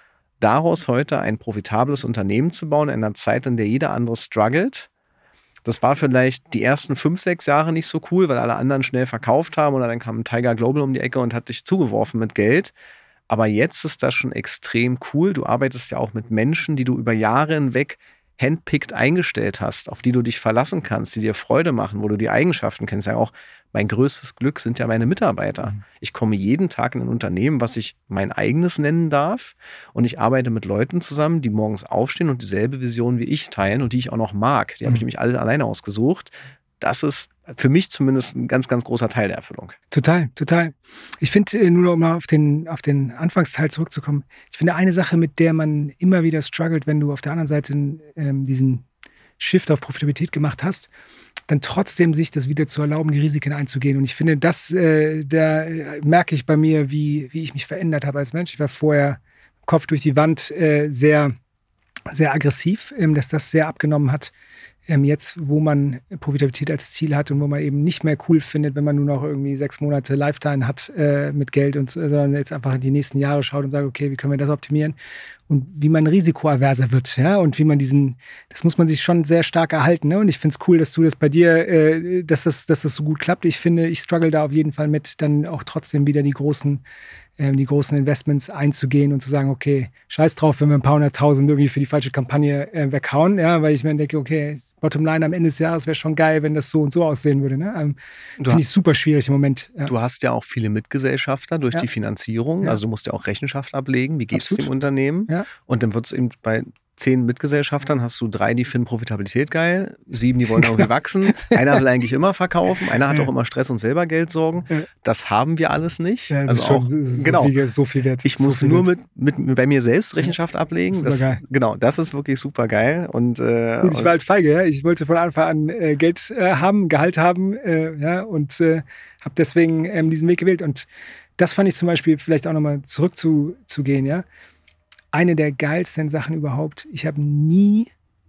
Daraus heute ein profitables Unternehmen zu bauen, in einer Zeit, in der jeder andere struggelt. Das war vielleicht die ersten fünf, sechs Jahre nicht so cool, weil alle anderen schnell verkauft haben oder dann kam Tiger Global um die Ecke und hat dich zugeworfen mit Geld. Aber jetzt ist das schon extrem cool. Du arbeitest ja auch mit Menschen, die du über Jahre hinweg handpickt eingestellt hast, auf die du dich verlassen kannst, die dir Freude machen, wo du die Eigenschaften kennst. Ja, auch mein größtes Glück sind ja meine Mitarbeiter. Mhm. Ich komme jeden Tag in ein Unternehmen, was ich mein eigenes nennen darf. Und ich arbeite mit Leuten zusammen, die morgens aufstehen und dieselbe Vision wie ich teilen und die ich auch noch mag. Die mhm. habe ich nämlich alle alleine ausgesucht. Das ist für mich zumindest ein ganz, ganz großer Teil der Erfüllung. Total, total. Ich finde, nur noch mal auf den, auf den Anfangsteil zurückzukommen, ich finde eine Sache, mit der man immer wieder struggelt, wenn du auf der anderen Seite ähm, diesen Shift auf Profitabilität gemacht hast, dann trotzdem sich das wieder zu erlauben, die Risiken einzugehen. Und ich finde, das, äh, da merke ich bei mir, wie, wie ich mich verändert habe als Mensch. Ich war vorher Kopf durch die Wand äh, sehr, sehr aggressiv, ähm, dass das sehr abgenommen hat. Ähm, jetzt, wo man Profitabilität als Ziel hat und wo man eben nicht mehr cool findet, wenn man nur noch irgendwie sechs Monate Lifetime hat äh, mit Geld, und sondern jetzt einfach in die nächsten Jahre schaut und sagt, okay, wie können wir das optimieren? Und wie man risikoaverser wird, ja, und wie man diesen, das muss man sich schon sehr stark erhalten, ne? Und ich finde es cool, dass du das bei dir, äh, dass das, dass das so gut klappt. Ich finde, ich struggle da auf jeden Fall mit, dann auch trotzdem wieder die großen, äh, die großen Investments einzugehen und zu sagen, okay, scheiß drauf, wenn wir ein paar hunderttausend irgendwie für die falsche Kampagne äh, weghauen, ja, weil ich mir denke, okay, Bottomline am Ende des Jahres wäre schon geil, wenn das so und so aussehen würde, ne? Ähm, finde ich super schwierig im Moment. Ja. Du hast ja auch viele Mitgesellschafter durch ja. die Finanzierung, ja. also du musst ja auch Rechenschaft ablegen, wie geht es dem Unternehmen? Ja. Ja. Und dann wird es eben bei zehn Mitgesellschaftern, hast du drei, die finden Profitabilität geil, sieben, die wollen irgendwie wachsen, einer will eigentlich immer verkaufen, einer hat ja. auch immer Stress und selber Geldsorgen. Ja. Das haben wir alles nicht. Ja, das also ist schon, auch, ist genau, so viel, so viel wert. Ich so muss nur mit, mit, mit bei mir selbst Rechenschaft ja. ablegen. Das, genau, das ist wirklich super geil. Und, äh, Gut, ich war halt feige, ja. Ich wollte von Anfang an äh, Geld äh, haben, Gehalt haben, äh, ja, und äh, habe deswegen ähm, diesen Weg gewählt. Und das fand ich zum Beispiel, vielleicht auch nochmal zurückzugehen, ja. Eine der geilsten Sachen überhaupt, ich habe nie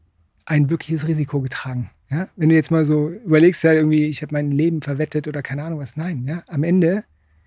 ein wirkliches Risiko getragen. Ja? Wenn du jetzt mal so überlegst, ja, irgendwie, ich habe mein Leben verwettet oder keine Ahnung was, nein. Ja? Am Ende,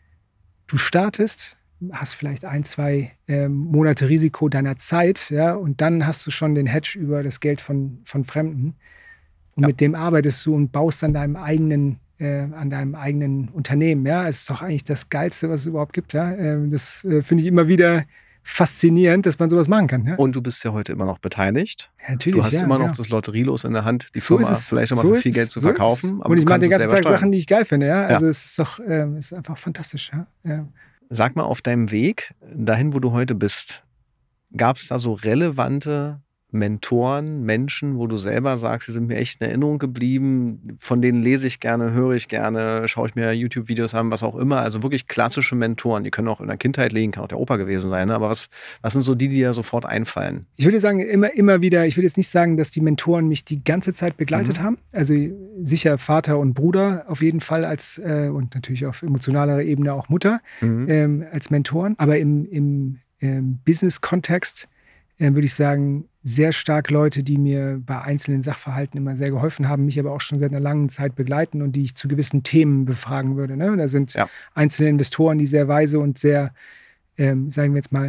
du startest, hast vielleicht ein, zwei ähm, Monate Risiko deiner Zeit, ja, und dann hast du schon den Hedge über das Geld von, von Fremden. Und ja. mit dem arbeitest du und baust an deinem eigenen äh, an deinem eigenen Unternehmen. Ja? Es ist doch eigentlich das Geilste, was es überhaupt gibt. Ja? Ähm, das äh, finde ich immer wieder faszinierend, dass man sowas machen kann. Ja? Und du bist ja heute immer noch beteiligt. Ja, natürlich. Du hast ja, immer noch ja. das Lotterielos in der Hand, die so Firma vielleicht nochmal so für viel Geld zu so verkaufen. Aber und ich mache den ganzen Tag steuern. Sachen, die ich geil finde. Ja? Also ja. es ist doch ähm, es ist einfach fantastisch. Ja? Ja. Sag mal, auf deinem Weg dahin, wo du heute bist, gab es da so relevante Mentoren, Menschen, wo du selber sagst, die sind mir echt in Erinnerung geblieben, von denen lese ich gerne, höre ich gerne, schaue ich mir YouTube-Videos an, was auch immer, also wirklich klassische Mentoren, die können auch in der Kindheit liegen, kann auch der Opa gewesen sein, ne? Aber was, was sind so die, die dir sofort einfallen? Ich würde sagen, immer, immer wieder, ich würde jetzt nicht sagen, dass die Mentoren mich die ganze Zeit begleitet mhm. haben, also sicher Vater und Bruder auf jeden Fall als, äh, und natürlich auf emotionaler Ebene auch Mutter mhm. ähm, als Mentoren, aber im, im ähm, Business-Kontext äh, würde ich sagen, sehr stark Leute, die mir bei einzelnen Sachverhalten immer sehr geholfen haben, mich aber auch schon seit einer langen Zeit begleiten und die ich zu gewissen Themen befragen würde. Ne? Da sind ja. einzelne Investoren, die sehr weise und sehr, ähm, sagen wir jetzt mal,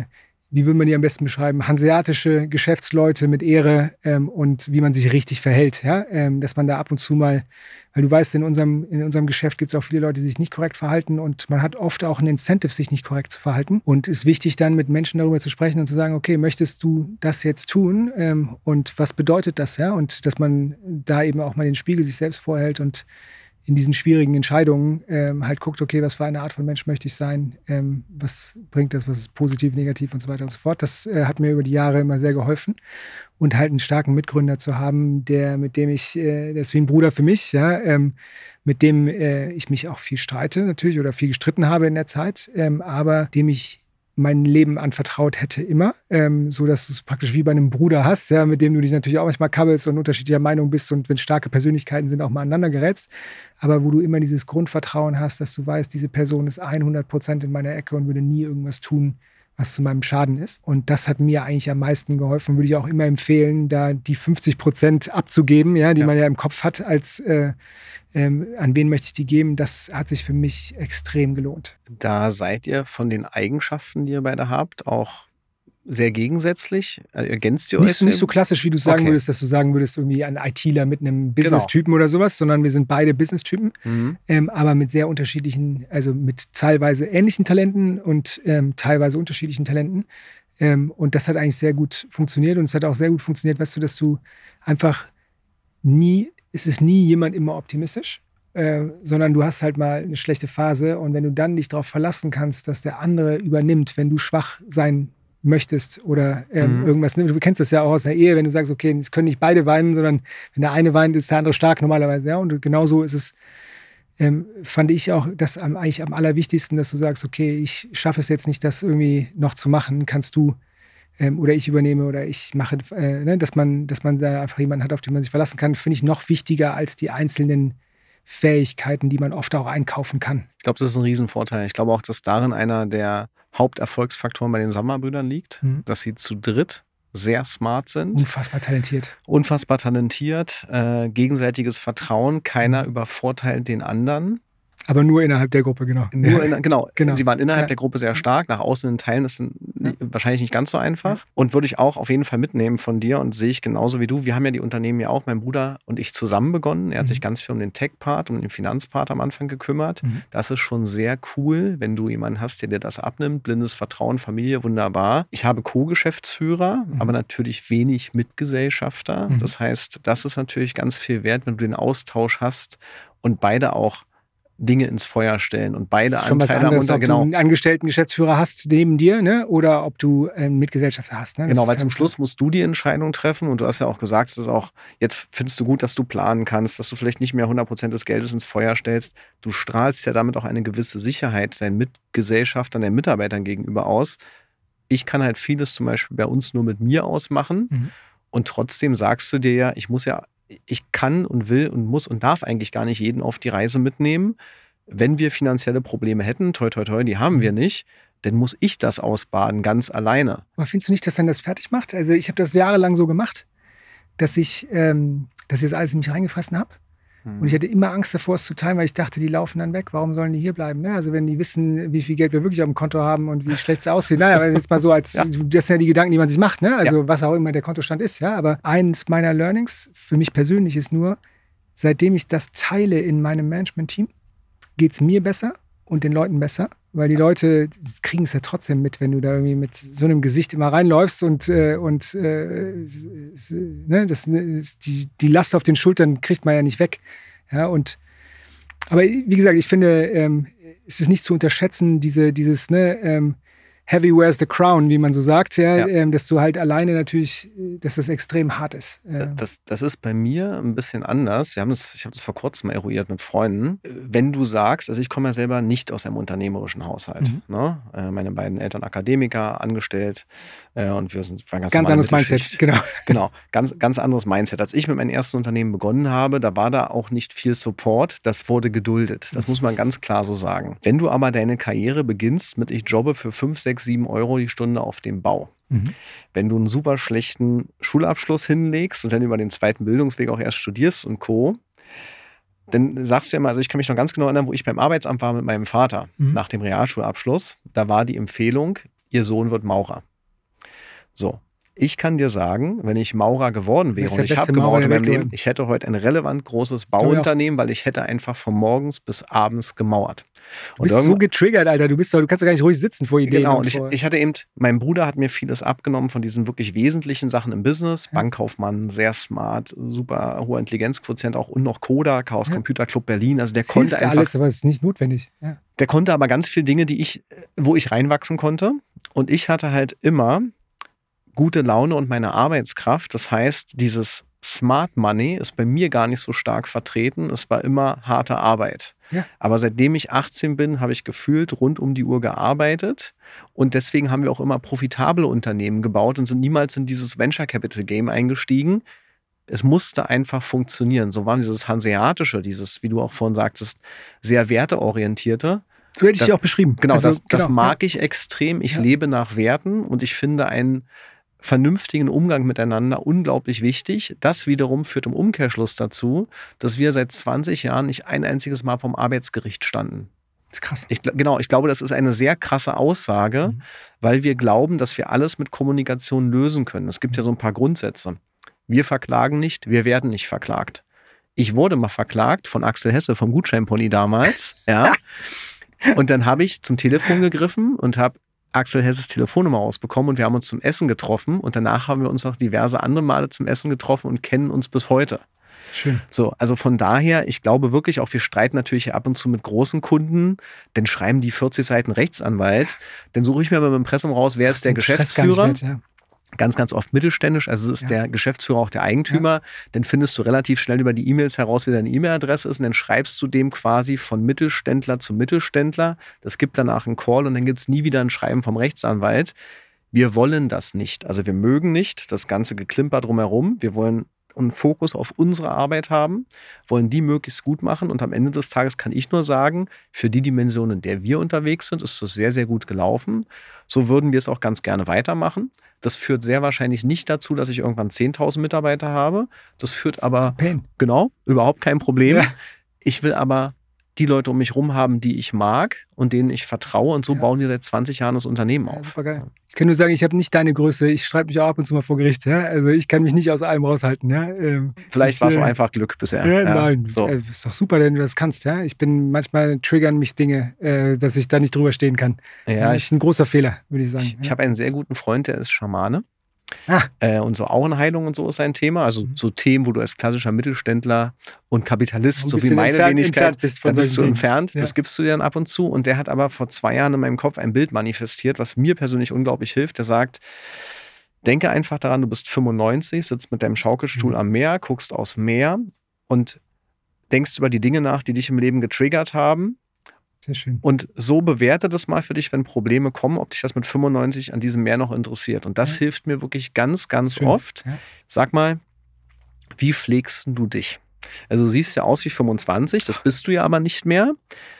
wie würde man die am besten beschreiben, hanseatische Geschäftsleute mit Ehre ähm, und wie man sich richtig verhält. Ja? Ähm, dass man da ab und zu mal, weil du weißt, in unserem, in unserem Geschäft gibt es auch viele Leute, die sich nicht korrekt verhalten und man hat oft auch ein Incentive, sich nicht korrekt zu verhalten. Und es ist wichtig, dann mit Menschen darüber zu sprechen und zu sagen, okay, möchtest du das jetzt tun ähm, und was bedeutet das? Ja? Und dass man da eben auch mal den Spiegel sich selbst vorhält und in diesen schwierigen Entscheidungen ähm, halt guckt, okay, was für eine Art von Mensch möchte ich sein, ähm, was bringt das, was ist positiv, negativ und so weiter und so fort. Das äh, hat mir über die Jahre immer sehr geholfen. Und halt einen starken Mitgründer zu haben, der, mit dem ich, äh, der ist wie ein Bruder für mich, ja, ähm, mit dem äh, ich mich auch viel streite natürlich oder viel gestritten habe in der Zeit, ähm, aber dem ich mein Leben anvertraut hätte immer, ähm, so dass du es praktisch wie bei einem Bruder hast, ja, mit dem du dich natürlich auch manchmal kabbelst und unterschiedlicher Meinung bist und wenn starke Persönlichkeiten sind, auch mal aneinander gerätst, aber wo du immer dieses Grundvertrauen hast, dass du weißt, diese Person ist hundert Prozent in meiner Ecke und würde nie irgendwas tun, was zu meinem Schaden ist. Und das hat mir eigentlich am meisten geholfen, würde ich auch immer empfehlen, da die fünfzig Prozent abzugeben, ja, die ja. man ja im Kopf hat, als äh, ähm, an wen möchte ich die geben, das hat sich für mich extrem gelohnt. Da seid ihr von den Eigenschaften, die ihr beide habt, auch sehr gegensätzlich? Ergänzt ihr euch? Nicht, nicht so klassisch, wie du sagen okay. würdest, dass du sagen würdest, irgendwie ein ITler mit einem Business-Typen genau. oder sowas, sondern wir sind beide Business-Typen, mhm. ähm, aber mit sehr unterschiedlichen, also mit teilweise ähnlichen Talenten und ähm, teilweise unterschiedlichen Talenten. Ähm, und das hat eigentlich sehr gut funktioniert und es hat auch sehr gut funktioniert, weißt du, dass du einfach nie, es ist nie jemand immer optimistisch. Äh, sondern du hast halt mal eine schlechte Phase und wenn du dann dich darauf verlassen kannst, dass der andere übernimmt, wenn du schwach sein möchtest oder ähm, mhm. irgendwas nimmt. Du kennst das ja auch aus der Ehe, wenn du sagst, okay, es können nicht beide weinen, sondern wenn der eine weint, ist der andere stark normalerweise. Ja? Und genauso ist es, ähm, fand ich auch das am, eigentlich am allerwichtigsten, dass du sagst, okay, ich schaffe es jetzt nicht, das irgendwie noch zu machen, kannst du ähm, oder ich übernehme oder ich mache, äh, ne? dass man, dass man da einfach jemanden hat, auf den man sich verlassen kann, finde ich noch wichtiger als die einzelnen Fähigkeiten, die man oft auch einkaufen kann. Ich glaube, das ist ein Riesenvorteil. Ich glaube auch, dass darin einer der Haupterfolgsfaktoren bei den Sommerbrüdern liegt, mhm. dass sie zu dritt sehr smart sind. Unfassbar talentiert. Unfassbar talentiert, äh, gegenseitiges Vertrauen, keiner mhm. übervorteilt den anderen. Aber nur innerhalb der Gruppe, genau. Nur in, genau. genau. Sie waren innerhalb ja. der Gruppe sehr stark, nach außen in Teilen ist es ja. wahrscheinlich nicht ganz so einfach. Ja. Und würde ich auch auf jeden Fall mitnehmen von dir und sehe ich genauso wie du. Wir haben ja die Unternehmen ja auch, mein Bruder und ich zusammen begonnen. Er hat mhm. sich ganz viel um den Tech-Part, um den Finanzpart am Anfang gekümmert. Mhm. Das ist schon sehr cool, wenn du jemanden hast, der dir das abnimmt. Blindes Vertrauen, Familie, wunderbar. Ich habe Co-Geschäftsführer, mhm. aber natürlich wenig Mitgesellschafter. Mhm. Das heißt, das ist natürlich ganz viel wert, wenn du den Austausch hast und beide auch Dinge ins Feuer stellen und beide das ist schon Anteile was anderes, darunter, ob genau. du einen angestellten Geschäftsführer hast neben dir, ne? Oder ob du einen Mitgesellschafter hast. Ne? Genau, weil zum Schluss musst du die Entscheidung treffen und du hast ja auch gesagt, es ist auch, jetzt findest du gut, dass du planen kannst, dass du vielleicht nicht mehr hundert Prozent des Geldes ins Feuer stellst. Du strahlst ja damit auch eine gewisse Sicherheit deinen Mitgesellschaftern, deinen Mitarbeitern gegenüber aus. Ich kann halt vieles zum Beispiel bei uns nur mit mir ausmachen mhm. und trotzdem sagst du dir ja, ich muss ja ich kann und will und muss und darf eigentlich gar nicht jeden auf die Reise mitnehmen. Wenn wir finanzielle Probleme hätten, toi, toi, toi, die haben wir nicht, dann muss ich das ausbaden, ganz alleine. Aber findest du nicht, dass dann das fertig macht? Also ich habe das jahrelang so gemacht, dass ich, ähm, dass ich das alles in mich reingefressen habe. Und ich hatte immer Angst davor, es zu teilen, weil ich dachte, die laufen dann weg. Warum sollen die hier bleiben? Ne? Also wenn die wissen, wie viel Geld wir wirklich auf dem Konto haben und wie schlecht es aussieht. Naja, jetzt mal so, als ja. das sind ja die Gedanken, die man sich macht. Ne? Also ja. was auch immer der Kontostand ist. Ja? Aber eins meiner Learnings für mich persönlich ist nur, seitdem ich das teile in meinem Management-Team, geht es mir besser und den Leuten besser. Weil die Leute kriegen es ja trotzdem mit, wenn du da irgendwie mit so einem Gesicht immer reinläufst und, äh, und äh, ne, das, die, die Last auf den Schultern kriegt man ja nicht weg. Ja, und, aber wie gesagt, ich finde, ähm, es ist nicht zu unterschätzen, diese, dieses ne, ähm, Heavy wears the crown, wie man so sagt, ja, ja. Ähm, dass du halt alleine natürlich, dass das extrem hart ist. Äh. Das, das ist bei mir ein bisschen anders. Wir haben das, ich habe das vor kurzem mal eruiert mit Freunden. Wenn du sagst, also ich komme ja selber nicht aus einem unternehmerischen Haushalt. Mhm. Ne? Meine beiden Eltern Akademiker, angestellt äh, und wir sind waren ganz, ganz anderes Mindset, genau. Genau, ganz, ganz anderes Mindset. Als ich mit meinem ersten Unternehmen begonnen habe, da war da auch nicht viel Support. Das wurde geduldet. Das muss man ganz klar so sagen. Wenn du aber deine Karriere beginnst mit ich jobbe für fünf, sechs, sieben Euro die Stunde auf dem Bau. Mhm. Wenn du einen super schlechten Schulabschluss hinlegst und dann über den zweiten Bildungsweg auch erst studierst und Co., dann sagst du ja immer, also ich kann mich noch ganz genau erinnern, wo ich beim Arbeitsamt war mit meinem Vater mhm. nach dem Realschulabschluss, da war die Empfehlung, ihr Sohn wird Maurer. So. Ich kann dir sagen, wenn ich Maurer geworden wäre und ich habe Maurer gebaut in meinem der Welt, Leben, ich hätte heute ein relevant großes Bauunternehmen, weil ich hätte einfach von morgens bis abends gemauert. Du bist so getriggert, Alter. Du, bist doch, du kannst doch gar nicht ruhig sitzen vor Ideen. Genau, und ich, vor... ich hatte eben, mein Bruder hat mir vieles abgenommen von diesen wirklich wesentlichen Sachen im Business. Ja. Bankkaufmann, sehr smart, super hoher Intelligenzquotient auch und noch Coda, Chaos ja. Computer Club Berlin. Also der das konnte hilft einfach. alles, aber es ist nicht notwendig. Ja. Der konnte aber ganz viele Dinge, die ich, wo ich reinwachsen konnte. Und ich hatte halt immer gute Laune und meine Arbeitskraft. Das heißt, dieses Smart Money ist bei mir gar nicht so stark vertreten. Es war immer harte Arbeit. Ja. Aber seitdem ich achtzehn bin, habe ich gefühlt rund um die Uhr gearbeitet. Und deswegen haben wir auch immer profitable Unternehmen gebaut und sind niemals in dieses Venture Capital Game eingestiegen. Es musste einfach funktionieren. So war dieses Hanseatische, dieses, wie du auch vorhin sagtest, sehr werteorientierte. So hätte ich dich auch beschrieben. Genau, also, das, das genau. mag ich extrem. Ich ja. lebe nach Werten und ich finde einen vernünftigen Umgang miteinander unglaublich wichtig. Das wiederum führt im Umkehrschluss dazu, dass wir seit zwanzig Jahren nicht ein einziges Mal vom Arbeitsgericht standen. Das ist krass. Ich, genau, ich glaube, das ist eine sehr krasse Aussage, mhm. weil wir glauben, dass wir alles mit Kommunikation lösen können. Es gibt ja so ein paar Grundsätze. Wir verklagen nicht, wir werden nicht verklagt. Ich wurde mal verklagt von Axel Hesse vom Gutscheinpony damals. ja. Und dann habe ich zum Telefon gegriffen und habe Axel Hesses Telefonnummer rausbekommen und wir haben uns zum Essen getroffen und danach haben wir uns noch diverse andere Male zum Essen getroffen und kennen uns bis heute. Schön. So, also von daher, ich glaube wirklich auch, wir streiten natürlich ab und zu mit großen Kunden, dann schreiben die vierzig Seiten Rechtsanwalt, dann suche ich mir mal im Impressum raus, wer ist der Geschäftsführer. Wert, ja. Ganz, ganz oft mittelständisch, also es ist ja. der Geschäftsführer auch der Eigentümer, ja. dann findest du relativ schnell über die E-Mails heraus, wie deine E-Mail-Adresse ist und dann schreibst du dem quasi von Mittelständler zu Mittelständler, das gibt danach einen Call und dann gibt es nie wieder ein Schreiben vom Rechtsanwalt. Wir wollen das nicht, also wir mögen nicht das ganze Geklimper drumherum, wir wollen einen Fokus auf unsere Arbeit haben, wollen die möglichst gut machen und am Ende des Tages kann ich nur sagen, für die Dimension, in der wir unterwegs sind, ist das sehr, sehr gut gelaufen. So würden wir es auch ganz gerne weitermachen. Das führt sehr wahrscheinlich nicht dazu, dass ich irgendwann zehntausend Mitarbeiter habe. Das führt aber, Pain. genau, überhaupt kein Problem. Ja. Ich will aber die Leute um mich rum haben, die ich mag und denen ich vertraue. Und so ja. bauen wir seit zwanzig Jahren das Unternehmen auf. Ja, super geil. Ich kann nur sagen, ich habe nicht deine Größe. Ich streite mich auch ab und zu mal vor Gericht. Ja? Also ich kann mich nicht aus allem raushalten. Ja? Ähm, Vielleicht war es so einfach Glück bisher. Ja, ja. Nein, so. äh, ist doch super, wenn du das kannst. Ja? Ich bin, manchmal triggern mich Dinge, äh, dass ich da nicht drüber stehen kann. Ja, ja, das ist ein großer Fehler, würde ich sagen. Ich, ja. ich habe einen sehr guten Freund, der ist Schamane. Ah. Äh, und so Augenheilung und so ist ein Thema. Also mhm. so Themen, wo du als klassischer Mittelständler und Kapitalist, so wie meine entfernt, Wenigkeit, entfernt bist da bist du Dingen. entfernt. Ja. Das gibst du dir dann ab und zu. Und der hat aber vor zwei Jahren in meinem Kopf ein Bild manifestiert, was mir persönlich unglaublich hilft. Der sagt, denke einfach daran, du bist fünfundneunzig, sitzt mit deinem Schaukelstuhl mhm. am Meer, guckst aufs Meer und denkst über die Dinge nach, die dich im Leben getriggert haben. Sehr schön. Und so bewerte das mal für dich, wenn Probleme kommen, ob dich das mit fünfundneunzig an diesem Meer noch interessiert. Und das ja. hilft mir wirklich ganz, ganz schön. oft. Ja. Sag mal, wie pflegst du dich? Also du siehst ja aus wie fünfundzwanzig, das bist du ja aber nicht mehr.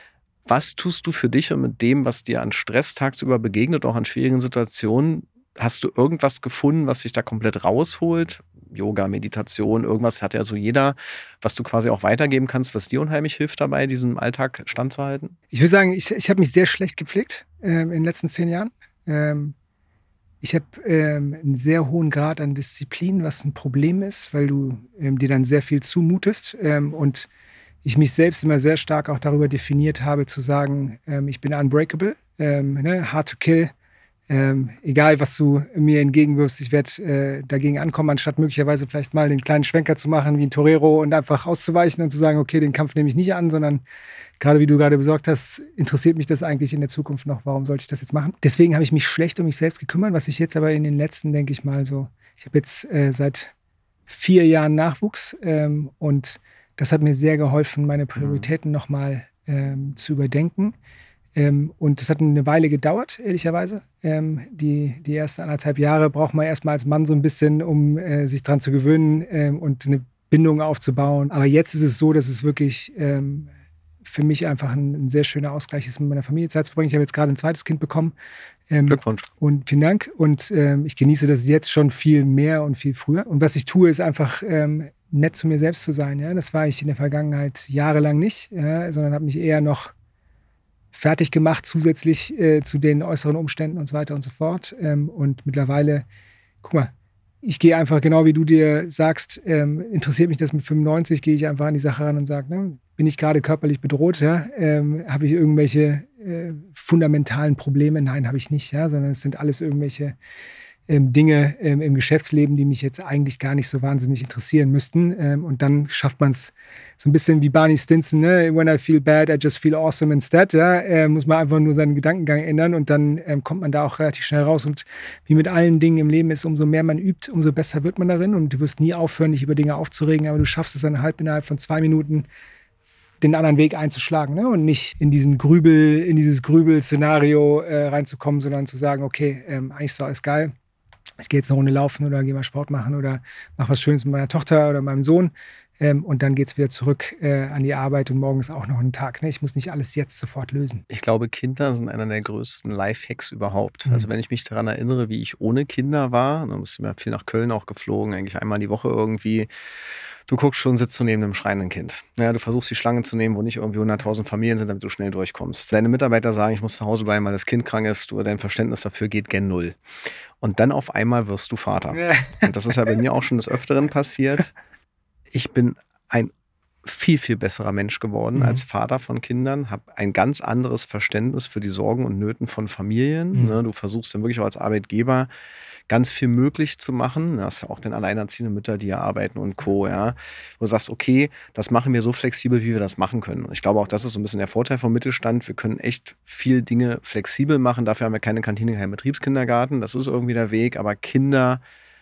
Was tust du für dich und mit dem, was dir an Stress tagsüber begegnet, auch an schwierigen Situationen? Hast du irgendwas gefunden, was dich da komplett rausholt? Yoga, Meditation, irgendwas hat ja so jeder, was du quasi auch weitergeben kannst, was dir unheimlich hilft dabei, diesem Alltag standzuhalten? Ich würde sagen, ich, ich habe mich sehr schlecht gepflegt ähm, in den letzten zehn Jahren. Ähm, ich habe ähm, einen sehr hohen Grad an Disziplin, was ein Problem ist, weil du ähm, dir dann sehr viel zumutest ähm, und ich mich selbst immer sehr stark auch darüber definiert habe, zu sagen, ähm, ich bin unbreakable, ähm, ne, hard to kill. Ähm, egal, was du mir entgegenwirfst, ich werde äh, dagegen ankommen, anstatt möglicherweise vielleicht mal den kleinen Schwenker zu machen wie ein Torero und einfach auszuweichen und zu sagen, okay, den Kampf nehme ich nicht an, sondern gerade wie du gerade besorgt hast, interessiert mich das eigentlich in der Zukunft noch, warum sollte ich das jetzt machen? Deswegen habe ich mich schlecht um mich selbst gekümmert, was ich jetzt aber in den letzten, denke ich mal so, ich habe jetzt äh, seit vier Jahren Nachwuchs ähm, und das hat mir sehr geholfen, meine Prioritäten mhm. nochmal ähm, zu überdenken. Ähm, und das hat eine Weile gedauert, ehrlicherweise. Ähm, die, die ersten anderthalb Jahre braucht man erstmal als Mann so ein bisschen, um äh, sich dran zu gewöhnen ähm, und eine Bindung aufzubauen. Aber jetzt ist es so, dass es wirklich ähm, für mich einfach ein, ein sehr schöner Ausgleich ist, mit meiner Familie Zeit zu verbringen. Ich habe jetzt gerade ein zweites Kind bekommen. Ähm, Glückwunsch. Und vielen Dank. Und ähm, ich genieße das jetzt schon viel mehr und viel früher. Und was ich tue, ist einfach ähm, nett zu mir selbst zu sein. Ja? Das war ich in der Vergangenheit jahrelang nicht, ja? Sondern habe mich eher noch fertig gemacht, zusätzlich äh, zu den äußeren Umständen und so weiter und so fort. Ähm, und mittlerweile guck mal, ich gehe einfach, genau wie du dir sagst, ähm, interessiert mich das mit fünfundneunzig, gehe ich einfach an die Sache ran und sage, ne, bin ich gerade körperlich bedroht, ja? ähm, habe ich irgendwelche äh, fundamentalen Probleme? Nein, habe ich nicht, ja? Sondern es sind alles irgendwelche ähm, Dinge ähm, im Geschäftsleben, die mich jetzt eigentlich gar nicht so wahnsinnig interessieren müssten. Ähm, und dann schafft man es so ein bisschen wie Barney Stinson, ne? When I feel bad, I just feel awesome instead. Ja? Äh, muss man einfach nur seinen Gedankengang ändern und dann ähm, kommt man da auch relativ schnell raus. Und wie mit allen Dingen im Leben ist, umso mehr man übt, umso besser wird man darin. Und du wirst nie aufhören, dich über Dinge aufzuregen, aber du schaffst es dann halt innerhalb von zwei Minuten, den anderen Weg einzuschlagen, ne? Und nicht in diesen Grübel, in dieses Grübel-Szenario äh, reinzukommen, sondern zu sagen, okay, ähm, eigentlich ist doch alles geil. Ich gehe jetzt eine Runde laufen oder gehe mal Sport machen oder mache was Schönes mit meiner Tochter oder meinem Sohn. Ähm, und dann geht es wieder zurück äh, an die Arbeit und morgen ist auch noch ein Tag. Ne? Ich muss nicht alles jetzt sofort lösen. Ich glaube, Kinder sind einer der größten Lifehacks überhaupt. Mhm. Also wenn ich mich daran erinnere, wie ich ohne Kinder war, dann bist du ja viel nach Köln auch geflogen, eigentlich einmal die Woche irgendwie. Du guckst schon, sitzt du neben einem schreienden Kind. Ja, du versuchst die Schlange zu nehmen, wo nicht irgendwie hunderttausend Familien sind, damit du schnell durchkommst. Deine Mitarbeiter sagen, ich muss zu Hause bleiben, weil das Kind krank ist. Du, dein Verständnis dafür geht gen Null. Und dann auf einmal wirst du Vater. Ja. Und das ist ja bei mir auch schon des Öfteren passiert. Ich bin ein viel, viel besserer Mensch geworden mhm. als Vater von Kindern, habe ein ganz anderes Verständnis für die Sorgen und Nöten von Familien. Mhm. Du versuchst dann wirklich auch als Arbeitgeber ganz viel möglich zu machen. Du hast ja auch den alleinerziehenden Mütter, die ja arbeiten und Co. Ja, wo du sagst, okay, das machen wir so flexibel, wie wir das machen können. Und ich glaube auch, das ist so ein bisschen der Vorteil vom Mittelstand. Wir können echt viel Dinge flexibel machen. Dafür haben wir keine Kantine, keinen Betriebskindergarten. Das ist irgendwie der Weg. Aber Kinder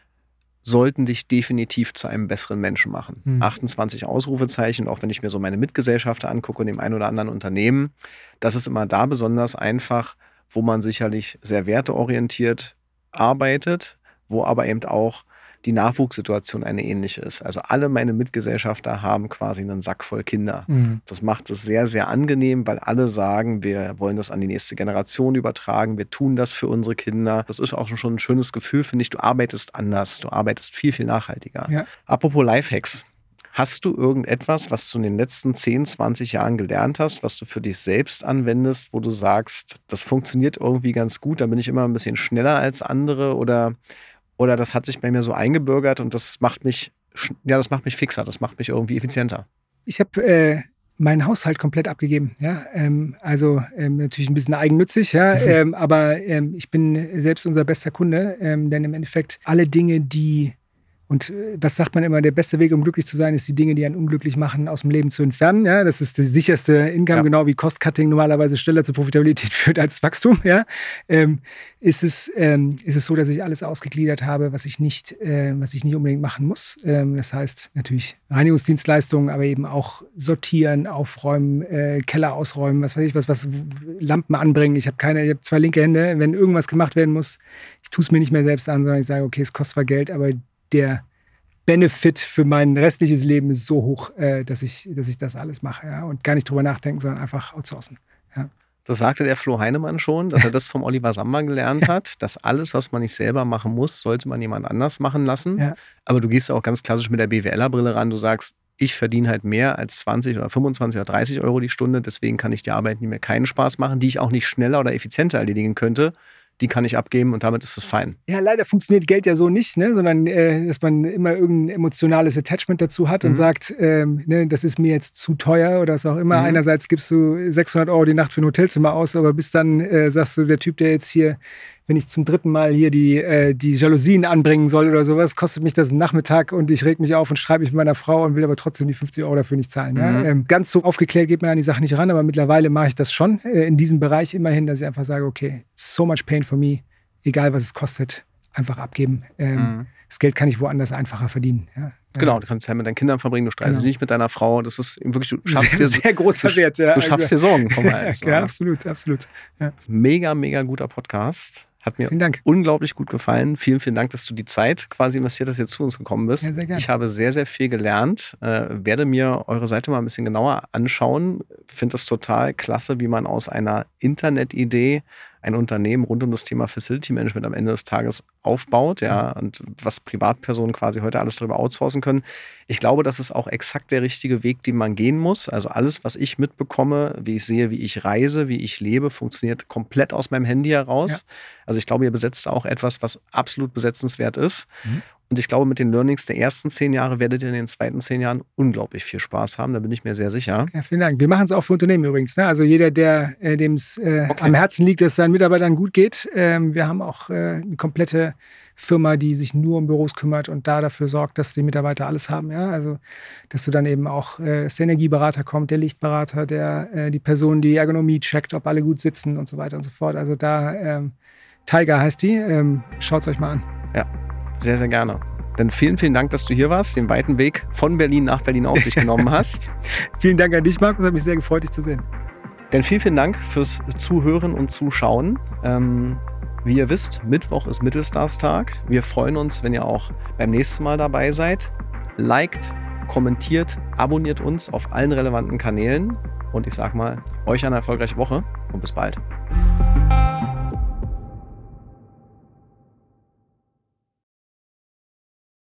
sollten dich definitiv zu einem besseren Menschen machen. Mhm. achtundzwanzig Ausrufezeichen, auch wenn ich mir so meine Mitgesellschafter angucke in dem einen oder anderen Unternehmen, das ist immer da besonders einfach, wo man sicherlich sehr werteorientiert arbeitet, wo aber eben auch die Nachwuchssituation eine ähnliche ist. Also alle meine Mitgesellschafter haben quasi einen Sack voll Kinder. Mhm. Das macht es sehr, sehr angenehm, weil alle sagen, wir wollen das an die nächste Generation übertragen, wir tun das für unsere Kinder. Das ist auch schon ein schönes Gefühl, finde ich. Du arbeitest anders, du arbeitest viel, viel nachhaltiger. Ja. Apropos Lifehacks. Hast du irgendetwas, was du in den letzten zehn, zwanzig Jahren gelernt hast, was du für dich selbst anwendest, wo du sagst, das funktioniert irgendwie ganz gut, da bin ich immer ein bisschen schneller als andere oder, oder das hat sich bei mir so eingebürgert und das macht mich, ja, das macht mich fixer, das macht mich irgendwie effizienter? Ich habe äh, meinen Haushalt komplett abgegeben. Ja? Ähm, also ähm, natürlich ein bisschen eigennützig, ja? Mhm. ähm, aber ähm, ich bin selbst unser bester Kunde, ähm, denn im Endeffekt alle Dinge, die Und was sagt man immer, der beste Weg, um glücklich zu sein, ist, die Dinge, die einen unglücklich machen, aus dem Leben zu entfernen. Ja, das ist der sicherste Income, ja. Genau wie Cost-Cutting normalerweise schneller zur Profitabilität führt als Wachstum. Ja, ähm, ist, es, ähm, ist es so, dass ich alles ausgegliedert habe, was ich nicht, äh, was ich nicht unbedingt machen muss. Ähm, das heißt natürlich Reinigungsdienstleistungen, aber eben auch sortieren, aufräumen, äh, Keller ausräumen, was weiß ich, was, was Lampen anbringen. Ich habe keine, ich habe zwei linke Hände. Wenn irgendwas gemacht werden muss, ich tue es mir nicht mehr selbst an, sondern ich sage, okay, es kostet zwar Geld, aber der Benefit für mein restliches Leben ist so hoch, äh, dass, ich, dass ich das alles mache, ja? Und gar nicht drüber nachdenken, sondern einfach outsourcen. Ja. Das sagte der Flo Heinemann schon, dass er das vom Oliver Samba gelernt hat, dass alles, was man nicht selber machen muss, sollte man jemand anders machen lassen. Ja. Aber du gehst auch ganz klassisch mit der B W L-Brille ran, du sagst, ich verdiene halt mehr als zwanzig oder fünfundzwanzig oder dreißig Euro die Stunde, deswegen kann ich die Arbeit, die mir keinen Spaß machen, die ich auch nicht schneller oder effizienter erledigen könnte, die kann ich abgeben und damit ist es fein. Ja, leider funktioniert Geld ja so nicht, ne? Sondern äh, dass man immer irgendein emotionales Attachment dazu hat mhm. und sagt, ähm, ne, das ist mir jetzt zu teuer oder was auch immer. Mhm. Einerseits gibst du sechshundert Euro die Nacht für ein Hotelzimmer aus, aber bis dann äh, sagst du, der Typ, der jetzt hier, wenn ich zum dritten Mal hier die, äh, die Jalousien anbringen soll oder sowas, kostet mich das einen Nachmittag und ich reg mich auf und streite mich mit meiner Frau und will aber trotzdem die fünfzig Euro dafür nicht zahlen. Mhm. Ja? Ähm, ganz so aufgeklärt geht man an die Sache nicht ran, aber mittlerweile mache ich das schon äh, in diesem Bereich immerhin, dass ich einfach sage, okay, so much pain for me, egal was es kostet, einfach abgeben. Ähm, mhm. Das Geld kann ich woanders einfacher verdienen. Ja? Genau, du kannst Zeit mit deinen Kindern verbringen, du streitest genau. dich nicht mit deiner Frau. Das ist wirklich, du schaffst sehr, dir sehr großer du, Wert. Ja. Du schaffst dir Sorgen vom Hals. Ja, absolut, absolut. Ja. Mega, mega guter Podcast. Hat mir unglaublich gut gefallen. Vielen, vielen Dank, dass du die Zeit quasi investiert hast, jetzt zu uns gekommen bist. Ja, sehr gerne. Ich habe sehr, sehr viel gelernt. Äh, werde mir eure Seite mal ein bisschen genauer anschauen. Finde das total klasse, wie man aus einer Internetidee ein Unternehmen rund um das Thema Facility Management am Ende des Tages aufbaut, ja, und was Privatpersonen quasi heute alles darüber outsourcen können. Ich glaube, das ist auch exakt der richtige Weg, den man gehen muss. Also alles, was ich mitbekomme, wie ich sehe, wie ich reise, wie ich lebe, funktioniert komplett aus meinem Handy heraus. Ja. Also ich glaube, ihr besetzt auch etwas, was absolut besetzenswert ist. Mhm. Und ich glaube, mit den Learnings der ersten zehn Jahre werdet ihr in den zweiten zehn Jahren unglaublich viel Spaß haben. Da bin ich mir sehr sicher. Ja, vielen Dank. Wir machen es auch für Unternehmen übrigens. Ne? Also jeder, der äh, dem es äh, okay. am Herzen liegt, dass es seinen Mitarbeitern gut geht. Ähm, wir haben auch äh, eine komplette Firma, die sich nur um Büros kümmert und da dafür sorgt, dass die Mitarbeiter alles haben. Ja? Also, dass du dann eben auch, äh, dass der Energieberater kommt, der Lichtberater, der äh, die Person, die Ergonomie checkt, ob alle gut sitzen und so weiter und so fort. Also da, ähm, Tiger heißt die. Ähm, Schaut es euch mal an. Ja. Sehr, sehr gerne. Dann vielen, vielen Dank, dass du hier warst, den weiten Weg von Berlin nach Berlin auf dich genommen hast. Vielen Dank an dich, Markus. Hat mich sehr gefreut, dich zu sehen. Dann vielen, vielen Dank fürs Zuhören und Zuschauen. Ähm, wie ihr wisst, Mittwoch ist Mittelstars-Tag. Wir freuen uns, wenn ihr auch beim nächsten Mal dabei seid. Liked, kommentiert, abonniert uns auf allen relevanten Kanälen. Und ich sag mal, euch eine erfolgreiche Woche und bis bald.